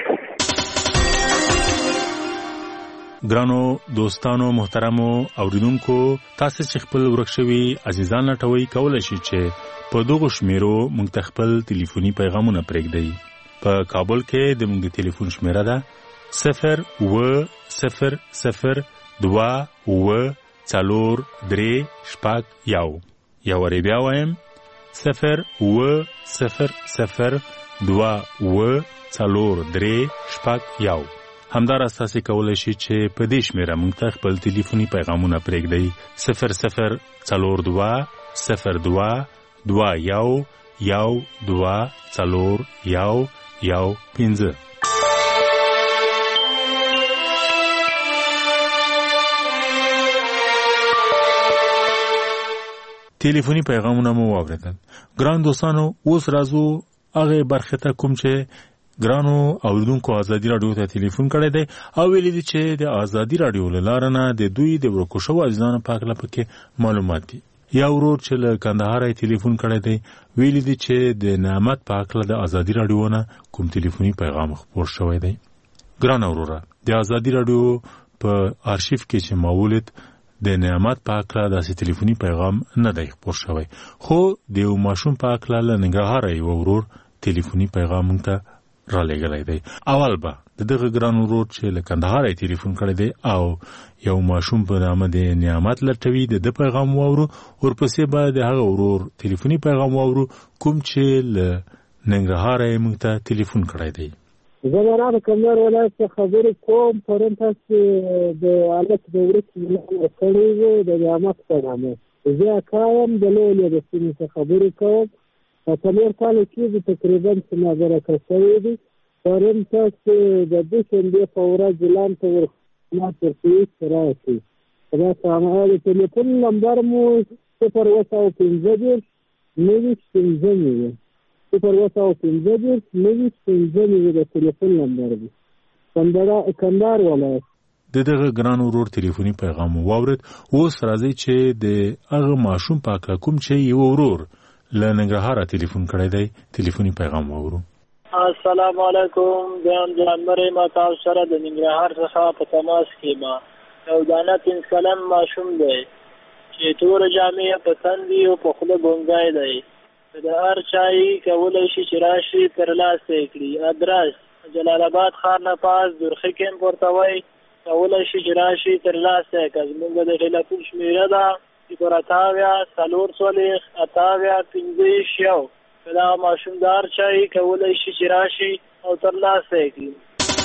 [SPEAKER 3] ګرانو دوستانو محترمو اوریدونکو، تاسو چې خپل ورکشوي عزیزان لټوي کولای شئ چې په دغه شمیرو موږ ته خپل ټلیفوني پیغامونه پرېږدئ. په کابل کې د موږ د ټلیفون شمیره ده 0800243 یا وری بیا وایم 0800243 همدار اساسي کولای شي چې په دې شمیره موږ ته خپل ټلیفوني پیغامونه پرېږدئ 00222212415. ټلیفوني پیغامونه مو واوریدل. ګران دوستانو، اوس راځو هغه برخه ته کوم چې ګرانو اوریدونکو ازادي رادیو ته ټلیفون کړی دی او ویلي دي چې د ازادي رادیو له لارې نه د دوی د ورکو شوو عزیزانو په اړه پکې معلومات دي. یا ورور چې له کندهار ټلیفون کړی دی ویلي دي چې د نعمت په اړه د ازادي رادیو نه کوم ټلیفوني پیغام خپور شوی دی. ګران وروره، د ازادي رادیو په آرشیف کې چې مولد د نعمت په اړه داسې ټلیفوني پیغام نه دی خپور شوی، خو د یو ماشوم په اړه له ننګرهار یو ورور ټلیفوني پیغام ته را لګلای دی. اول به دغه ګران ورور چې له کندهار ټلیفون کړی دی او یو ماشوم په نامه د نعمت لټوي د پیغام واورو، ورپسې به د هغه ورور ټلیفوني پیغام واورو کوم چې له ننګرهار موږ ته ټلیفون کړی دی.
[SPEAKER 21] زه د کندهار ولایت څخه خبرې کوم. پرون تاسو د الک د ورکې کړی وو د نعمت په نامه. زه کایم د لویې د سیمې څخه خبرې کوم. په څلور کالو کې تقریبا سنابره کړی دی. پرون تاسو د دې شنبې په ورځ اعلان ته ورخلاص ورکړی راځي. دا څنګه د ټلیفون نمبر مو 015 د ټلیفون نمبر دی. کندهار ولایت.
[SPEAKER 3] دغه ګران ورور ټلیفوني پیغام واورید. اوس راځي چې د هغه ماشوم په اړه کوم چې یو ورور له ننګرهار ټلیفون کړی دی ټلیفوني پیغام واورو.
[SPEAKER 8] السلام علیکم. جان مری ما تاسو سره د ننګرهار څخه په تماس کې ما یو دانه 3 کلن ماشوم دی چې تور جامې په تندي او په خوله ګونګای دی. د هر چای کولای شي چې راشي تر لاسه کړي. ادرس جلال آباد ښار نه پاس درخه کېم ورته وای کولای شي چې راشي تر لاسه کړي. موږ د ټلیفون شمیره ده 0804815 دا ماشوم دار چای کولای شي چې راشي او تر لاسه کړي.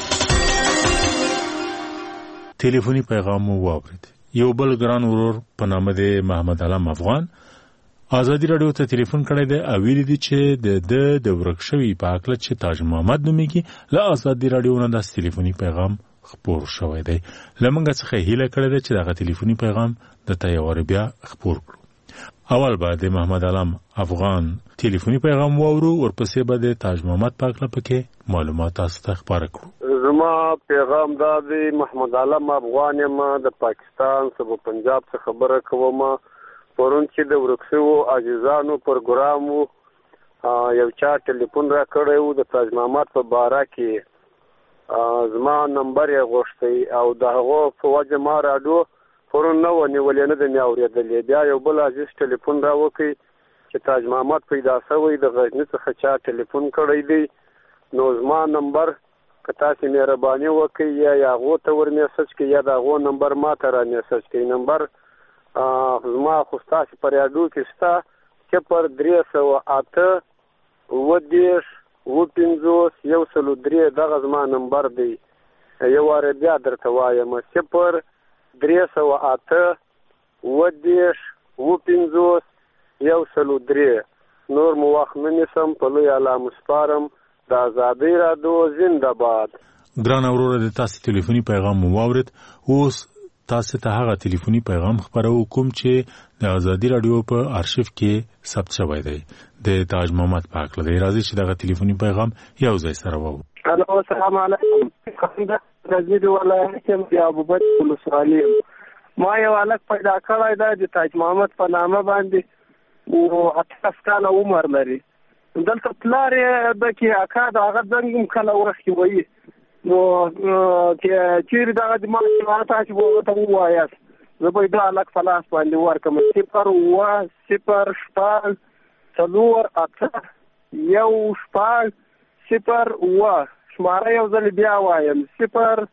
[SPEAKER 3] ټلیفوني پیغام واورید. یو بل ګران ورور په نامه د محمد علم افغان ازادي رادیو ته ټلیفون کړی دی او ویلي دي چې د ورکشوي په اړه چې تاج محمد نومیږي له ازادي رادیو نه د ټلیفوني پیغام خپور شوی دی. لمنګه څخه هیله کړی دی چې دغه ټلیفوني پیغام د تیار بیا خپور کړو. اول به د محمد علم افغان ټلیفوني پیغام واورو، ورپسې به د تاج محمد په اړه پکې معلومات تاسو ته خبره کړو.
[SPEAKER 9] زما پیغام دا دی محمد علم افغان یم د پاکستان صوبه پنجاب څخه خبره کوم. پرون چې د ورکشوو عزیزانو پروګرام یو چا ټلیفون را کړی و د تاج محمد په باره کې زما نمبر یې غوښتی او د هغو په وجه ما راډیو پرون نه ونیولې نه ده مې اورېدلې. بیا یو بل عزیز ټلیفون را وکړي چې تاج محمد پیدا شوی د غزني څخه چا ټلیفون کړی دی. نو زما نمبر که تاسې مهرباني وکړئ یا هغو ته ور میسج کړئ یا د هغو نمبر ما ته را میسج کړئ. نمبر زما خو ستاسې په راډیو کې شته 0308815 دغه زما نمبر دی. یو واره بیا درته وایم 0308815 نور مو وخت نه نیسم. په لوی الله مسپارم. د ازادۍ رادیو زنده باد.
[SPEAKER 3] ګران وروره، د تاسو ټلیفوني پیغام مو واورید. اوس تاسو ته هغه ټلیفوني پیغام خبرو کوم چې د ازادي رادیو په آرشیف کې ثبت شوی دی د تاج محمد په اړه. دی راځي چې دغه ټلیفوني پیغام یو ځای سره وو.
[SPEAKER 21] الو السلام علیکم. غزنی ولایت کې د ابوبکر ولسوالۍ ما یو الک پیدا کړی دی د تاج محمد په نامه باندې
[SPEAKER 5] او 18 کاله عمر لري. دلته پلار یې د کې اکا د هغه زنګ هم کله ورخي وایي نو چې چیرې دغه د ما تاسو ته ووایاست زه به دا لک فلاس باندې ورکم 0 شماره یو ځل بیا وایم 0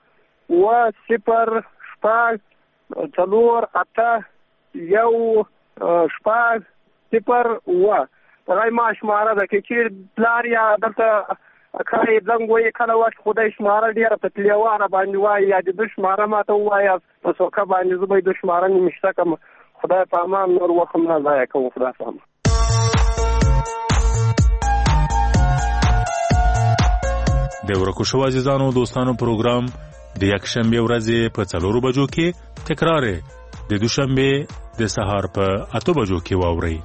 [SPEAKER 5] دغه ما شماره ده کې چې پلار یا دلته اکای زنګ وایي کله وخت خدای شماره ډیره په تلیوانه باندې وایي یا د شماره ماته ووایه په څوکه باندې زه به د شماره نمیشته کم خدای په امان نور وخت هم نه ضایع کوم. خدای په امان.
[SPEAKER 3] د ورکو شو عزیزانو دوستانو پروګرام د یکشنبه ورځې په 4 بجو کې تکرار د دوشنبه د سهار په 8 بجو کې واوري.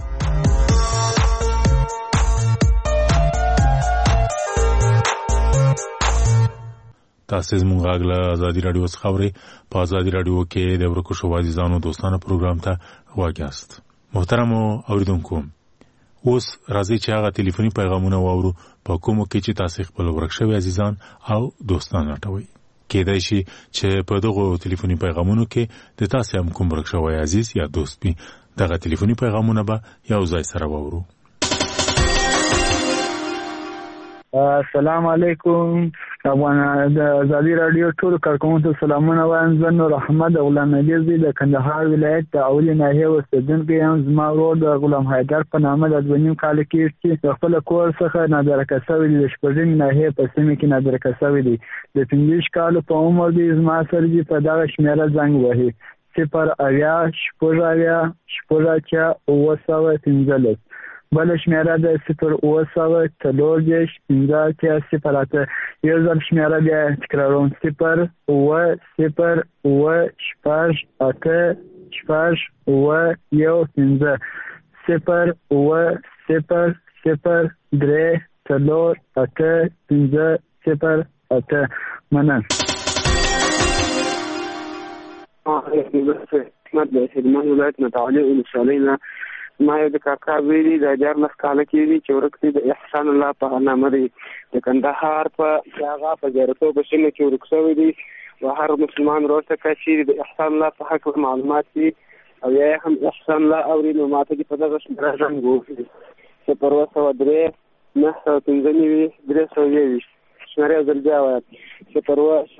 [SPEAKER 3] تاسو زموږ غاغله ازادي رادیو څخه اورئ. په ازادي رادیو کې د ورکو شو عزیزانو دوستانو پروګرام ته واګیاست. محترم اوریدونکو، اوس راځي چې هغه ټلیفوني پیغامونه واورو په کومو کې چې تاسو خپل ورکشوي عزیزان او دوستان راټوي. کېدای شي چې په دغه ټلیفوني پیغامونو کې د تاسو هم کوم ورکشوي عزیز یا دوست وي. دغه ټلیفوني پیغامونه به یو ځای سره واورو.
[SPEAKER 21] السلام علیکم. د ازادي رادیو ټول کارکونکو ته سلامونه وایم. زه نور احمد غلام نبی د کندهار ولایت د اولي ناحیه اوسیدونکی یم. زما ورور د غلام حیدر په نامه د 2.5 کال کې چې خپل کور څخه نادرکه شوی دی. د شپږمې ناحیې په سیمه کې نادرکه شوی دی. د 15 کالو په عمر دی. زما سره دی په دغه شمیره زنګ وهي 0 بل شمیره د 0 یو ځل شمیره بیا تکراروم 0 منن.
[SPEAKER 5] خدمت د هلمند ولایت متعالي ولسوالینا ما یو د کاکا ویلي د 14 کال کې وی چې ورکتي د احسان الله په نامه دی د کندهار په هغه په زیارتو په شنه کې ورکسوي دي او هر مسلمان روته کوي د احسان الله په حق معلومات دي او یا هم احسان الله اوري نو ماته په دغه شمره زنګو چې پر وسه ودرې نه تنځنی 320 شمره زلجا وایي چې پر وسه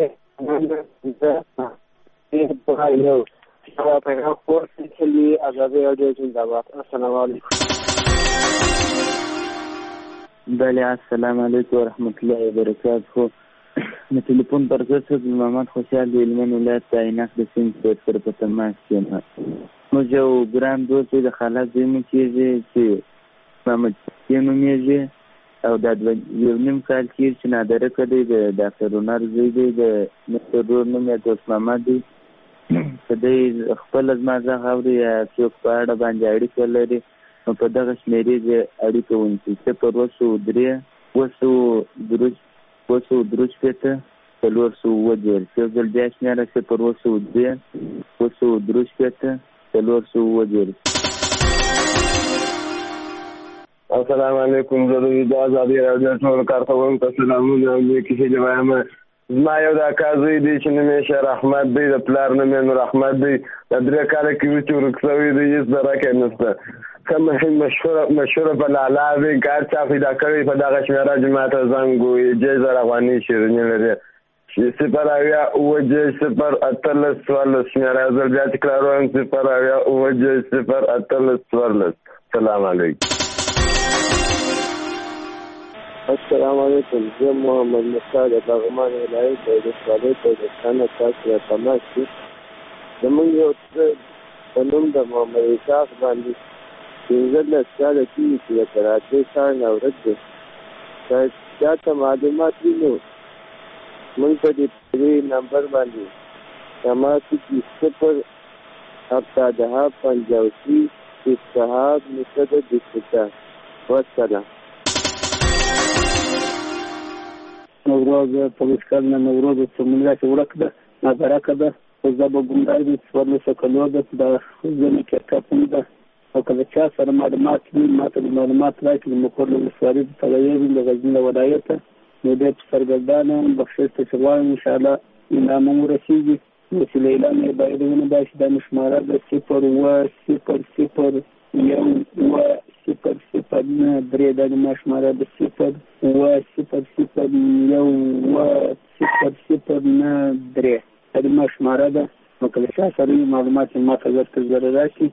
[SPEAKER 5] پیغام خورسی چلی ازادی رادیو زنده‌باد. السلام علیکم.
[SPEAKER 6] بله السلام علیکم و رحمت الله و برکاته. من تلفن پر ضد محمد خوشحال د هلمند ولایت د عینک د سیند سره په تماس یم. موږ یو ګران دوست د خالد زموږ چې محمد نومیږي او د 2.5 کال چې نادره کړی د ډاکټر رونر زوی دی د مستر نوم یې دوست محمد دی. په دې خپل ازمازه غوړي څوک په اړه باندې اړیکه لري نو په دغه شمیرې د اړیکه ونیسي چې په ورسو درې وسو دروش پته په ورسو وځي چې ځل بیا شمیره چې په ورسو درې وسو دروش پته په ورسو وځي.
[SPEAKER 5] السلام علیکم. زه د ازادي رادیو ټول کارکونکو ته سلامونه وایم. کیسه وایم زما یو د اکازوی دی چې نوم یې شیر احمد دی د پلار نوم یې نور احمد دی د 3 کاله کې چې ورکسوي دی هیڅ درکه نشته. کوم مشهور په لالا دی کار چا پیدا کړی په دغه شمیره جماعت زنګ وي جې زر افغاني شیرینی لري 0 شمیره زر بیا تکراروم 0 سلام علیکم. السلام علیکم. زه محمد مصطفی د لغمان ولایت د سوالې په ځانه تاسو ته تماس کوم. زموږ یو څه په نوم د محمد اسحاق باندې څنګه ساده کیږي چې تراته ځان اورځي دا ته معلومات دي نو موږ په دې نمبر باندې تماس کې 0 اتحاد متحد دستا والسلام. نوروز پولیس کارنا نوروز سمونیت ورک ده نظره کده زبا گمرای ده سوال سکلو ده دا زمین که کپون ده
[SPEAKER 21] او کله چا سره معلومات وي ماته د معلومات راکړي مقر ولسوالۍ د تغیر د غزني ولایت نو د سرګردانه بخښش ته غواړم ان شاء الله انعام ورسیږي وسیله اعلان یې باید ونه باشي دا شماره د 0 د شماره د 0 د شماره ده نو کله چې سره معلومات ماته ورته ضرورت راشي.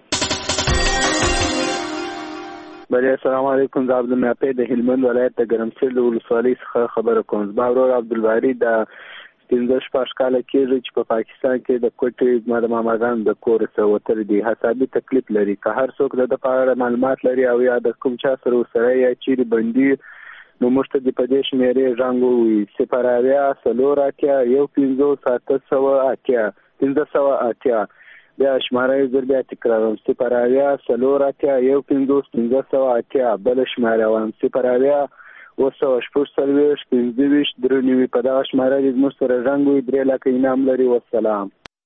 [SPEAKER 10] بله السلام علیکم زه عبدالنافع د هلمند ولایت د ګرمسیر د ولسوالۍ څخه خبره کوم. زما ورور عبدالباري د 15 کاله کېږي چې په پاکستان کې د کوټې زما د ماماګانو د کور څخه وتلی دی. حسابي تکلیف لري که هر څوک د په اړه معلومات لري او یا د کوم چا سره ورسره یا چیرې بندي نو موږ ته د په دې شمېرې رنګ ووایي 0 بیا شماره یې زر بیا تکراروم 0 بل شماره وایم 0 په دغه شماره دې زموږ سره رنګ وي 3 لکه انعام لري. والسلام.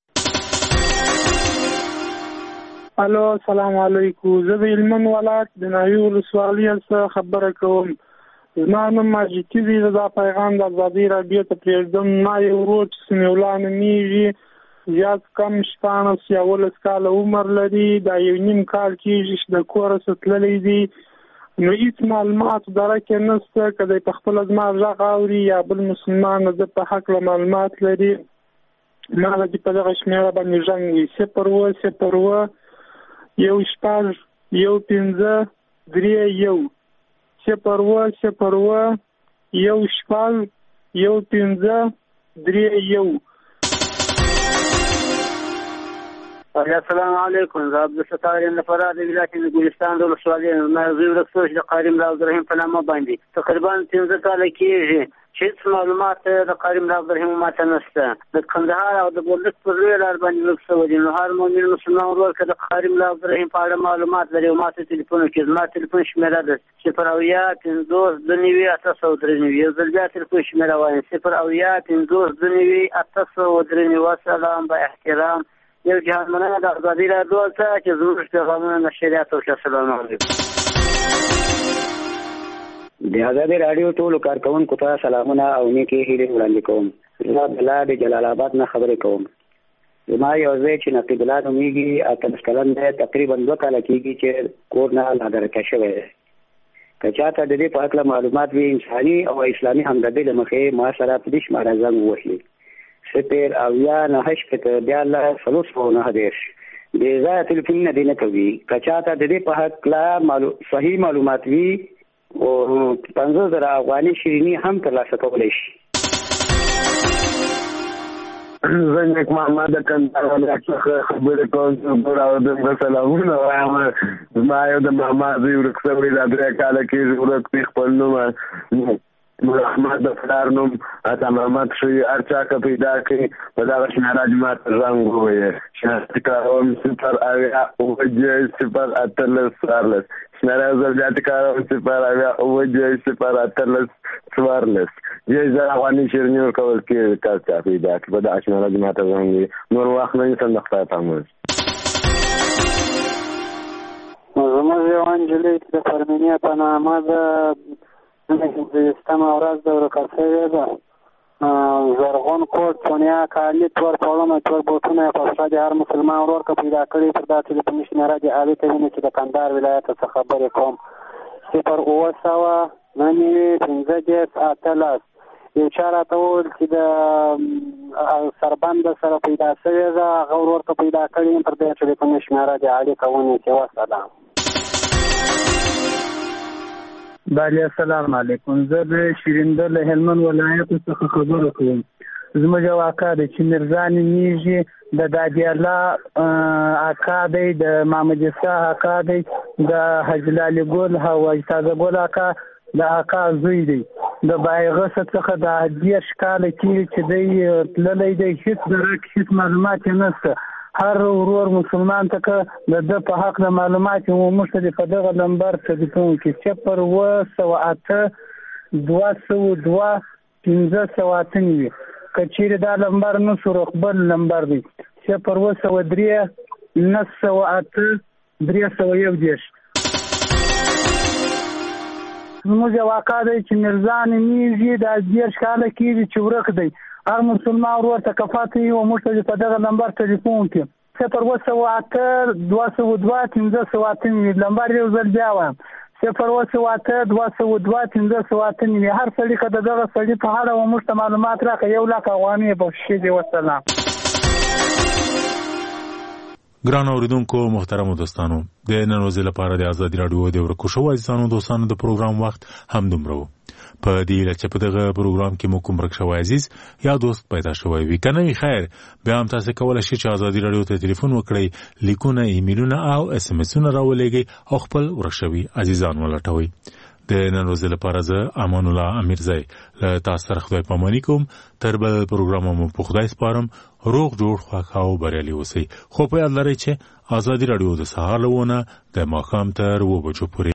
[SPEAKER 11] الو السلام علیکم. زه د هلمند ولایت د ناوې ولسوالۍ څخه خبره کوم. زما نوم ماجد دی. دا پیغام د ازادي راډیو ته پرېږدم. ما یو ورور چې سمیولا نومیږي زیات کم 18 کاله عمر لري. دا 1.5 کال کېږي چې د کوره څخه تللی دی نو هیڅ معلومات درکه نشته که د خپل زما غږ اوري یا بل مسلمان د په حق له معلومات لري ما د په دغه شمیره باندې ژوند وي 0
[SPEAKER 21] السلام علیکم. زه عبدالستار یم د فراه د ولایت د ګلستان د ولسوالۍ نه. زه ورکسوش د قاری ملا عبدالرحیم په نامه باندې تقریبا 15 کاله کېږي چې هېڅ معلومات د قاری ملا عبدالرحیم ماته نشته. د کندهار او د بولدک پر لویه لار باندې ورکسوی دي. نو هر مؤمن مسلمان ورور که د قاری ملا عبدالرحیم په اړه معلومات لري او ماته تلیفون وکړي. زما تلیفون شمېره ده 0 یو ځل بیا تلیفون شمېره وایم 0 والسلام با احترام. یو جهان مننه د ازادي راډیو څخه چې زموږ پیغامونه نشریات او السلام علیکم. د ازادي راډیو ټولو کارکونکو ته سلامونه او نیکې هیلې وړاندې کوم. زه بلا د جلال آباد نه خبرې کوم. زما یو ځای چې نقیب الله نومیږي 18 کلن دی تقریبا 2 کاله کېږي چې کور نه لادرکه شوی دی. که چاته د دې په هکله معلومات وي انساني او اسلامي همدردۍ له مخې ما سره په دې شماره زنګ ووهي 0 د ځای تلیفونونه دې نه کوي. که چاته د دې په هکله صحیح معلومات وي او 50,000 افغاني شیریني هم ترلاسه کولی شي.
[SPEAKER 23] زه نیک محمد د کندهار ولایت څخه خبرې کوم. زه سلامونه وایم. زما یو د ماما زوی ورک شوی دا 3 کاله کېږي ورک دی. خپل نوم محمد د پلار نوم عطا محمد شوي. هر چا که پیدا کړي په دغه شمېره دې ماته رنګ ووایي. تکراروم 0 شمېره یو ځل بیا تکراروم 0 یو زر افغاني شیریني ورکول کېږي. که چا پیدا کړي په دغه شمېره دې ماته رنګ ووایي. نور وخت نه نیسم د خدای په امان.
[SPEAKER 21] زموږ یوه نجلۍ چې د فرمینې په نامه ده نهمه ورځ د ورکه شوې ده. زرغون کوټ چونیا کالي تور پوړونه تور بوټونه په پښه د هر مسلمان ورور که پیدا کړي پر دا تلیفون شمېره دې عالي ته ویني چې د کندهار ولایت څخه خبرې کوم 0 یو چا راته وویل چې د سربند سره پیدا شوې ده هغه ورور که پیدا کړي پر دې تلیفون شمېره دې عالي ته ونیسي. والسلام. بله السلام علیکم. زه د شیرینده له هلمند ولایت څخه خبره کوم. زموږ یو اکا دی چې میرزا نومیږي د دادي الله اکا دی د محمد اسحاق اکا دی د حاجي لالي ګل او حاجي تازه ګل اکا د اکا زوی دی. د بایغه څخه د 10 کاله کېږي چې دی تللی دی. هېڅ درک هېڅ معلومات یې نشته. هر ورور مسلمان ته که د ده په حق د معلومات یې موږ ته په دغه نمبر تلیفون وکړي 0 که چیرې دا نمبر نه شو بل نمبر دی 0 908
[SPEAKER 11] 310. زموږ یو اکا دی چې میرزا نومیږي، دا 10 کاله کېږي چې ورک دی. هر مسلمان ورور ته کفات یي او موږ ته په دغه نمبر ټلیفون کې 028 202 1508 نمبر یو ځل بیا وایم 028 202 1508. هر سړي که دغه سړي په اړه موږ ته معلومات راکړي 1,00,000 افغانۍ بخښي دي. والسلام.
[SPEAKER 3] ګران اوریدونکو محترمو دوستانو، د نن ورځې لپاره د ازادي راډیو د ورکو شو عزیزانو دوستانو د پروګرام وخت هم دومره و. په دې لکه په دغه پروګرام کې مو کوم ورک شو عزیز یا دوست پیدا شوی وي کنه وي خیر بیا هم تاسو کولای شئ چې ازادي راډیو ته ټلیفون وکړئ، لیکونه، ایمیلونه او اس ام اسونه راولېږئ او خپل ورک شوی عزیزان ولټوئ. د نن ورځې لپاره زه امان الله امیرزی له تاسو سره خدای پاماني کوم. تر بل پروګرام مو په خدای سپارم. روغ جوړ خوښ او بریالي اوسئ. خو په یاد لرئ چې ازادي راډیو د سهار له 9 د ماښام تر 2 بجو پورې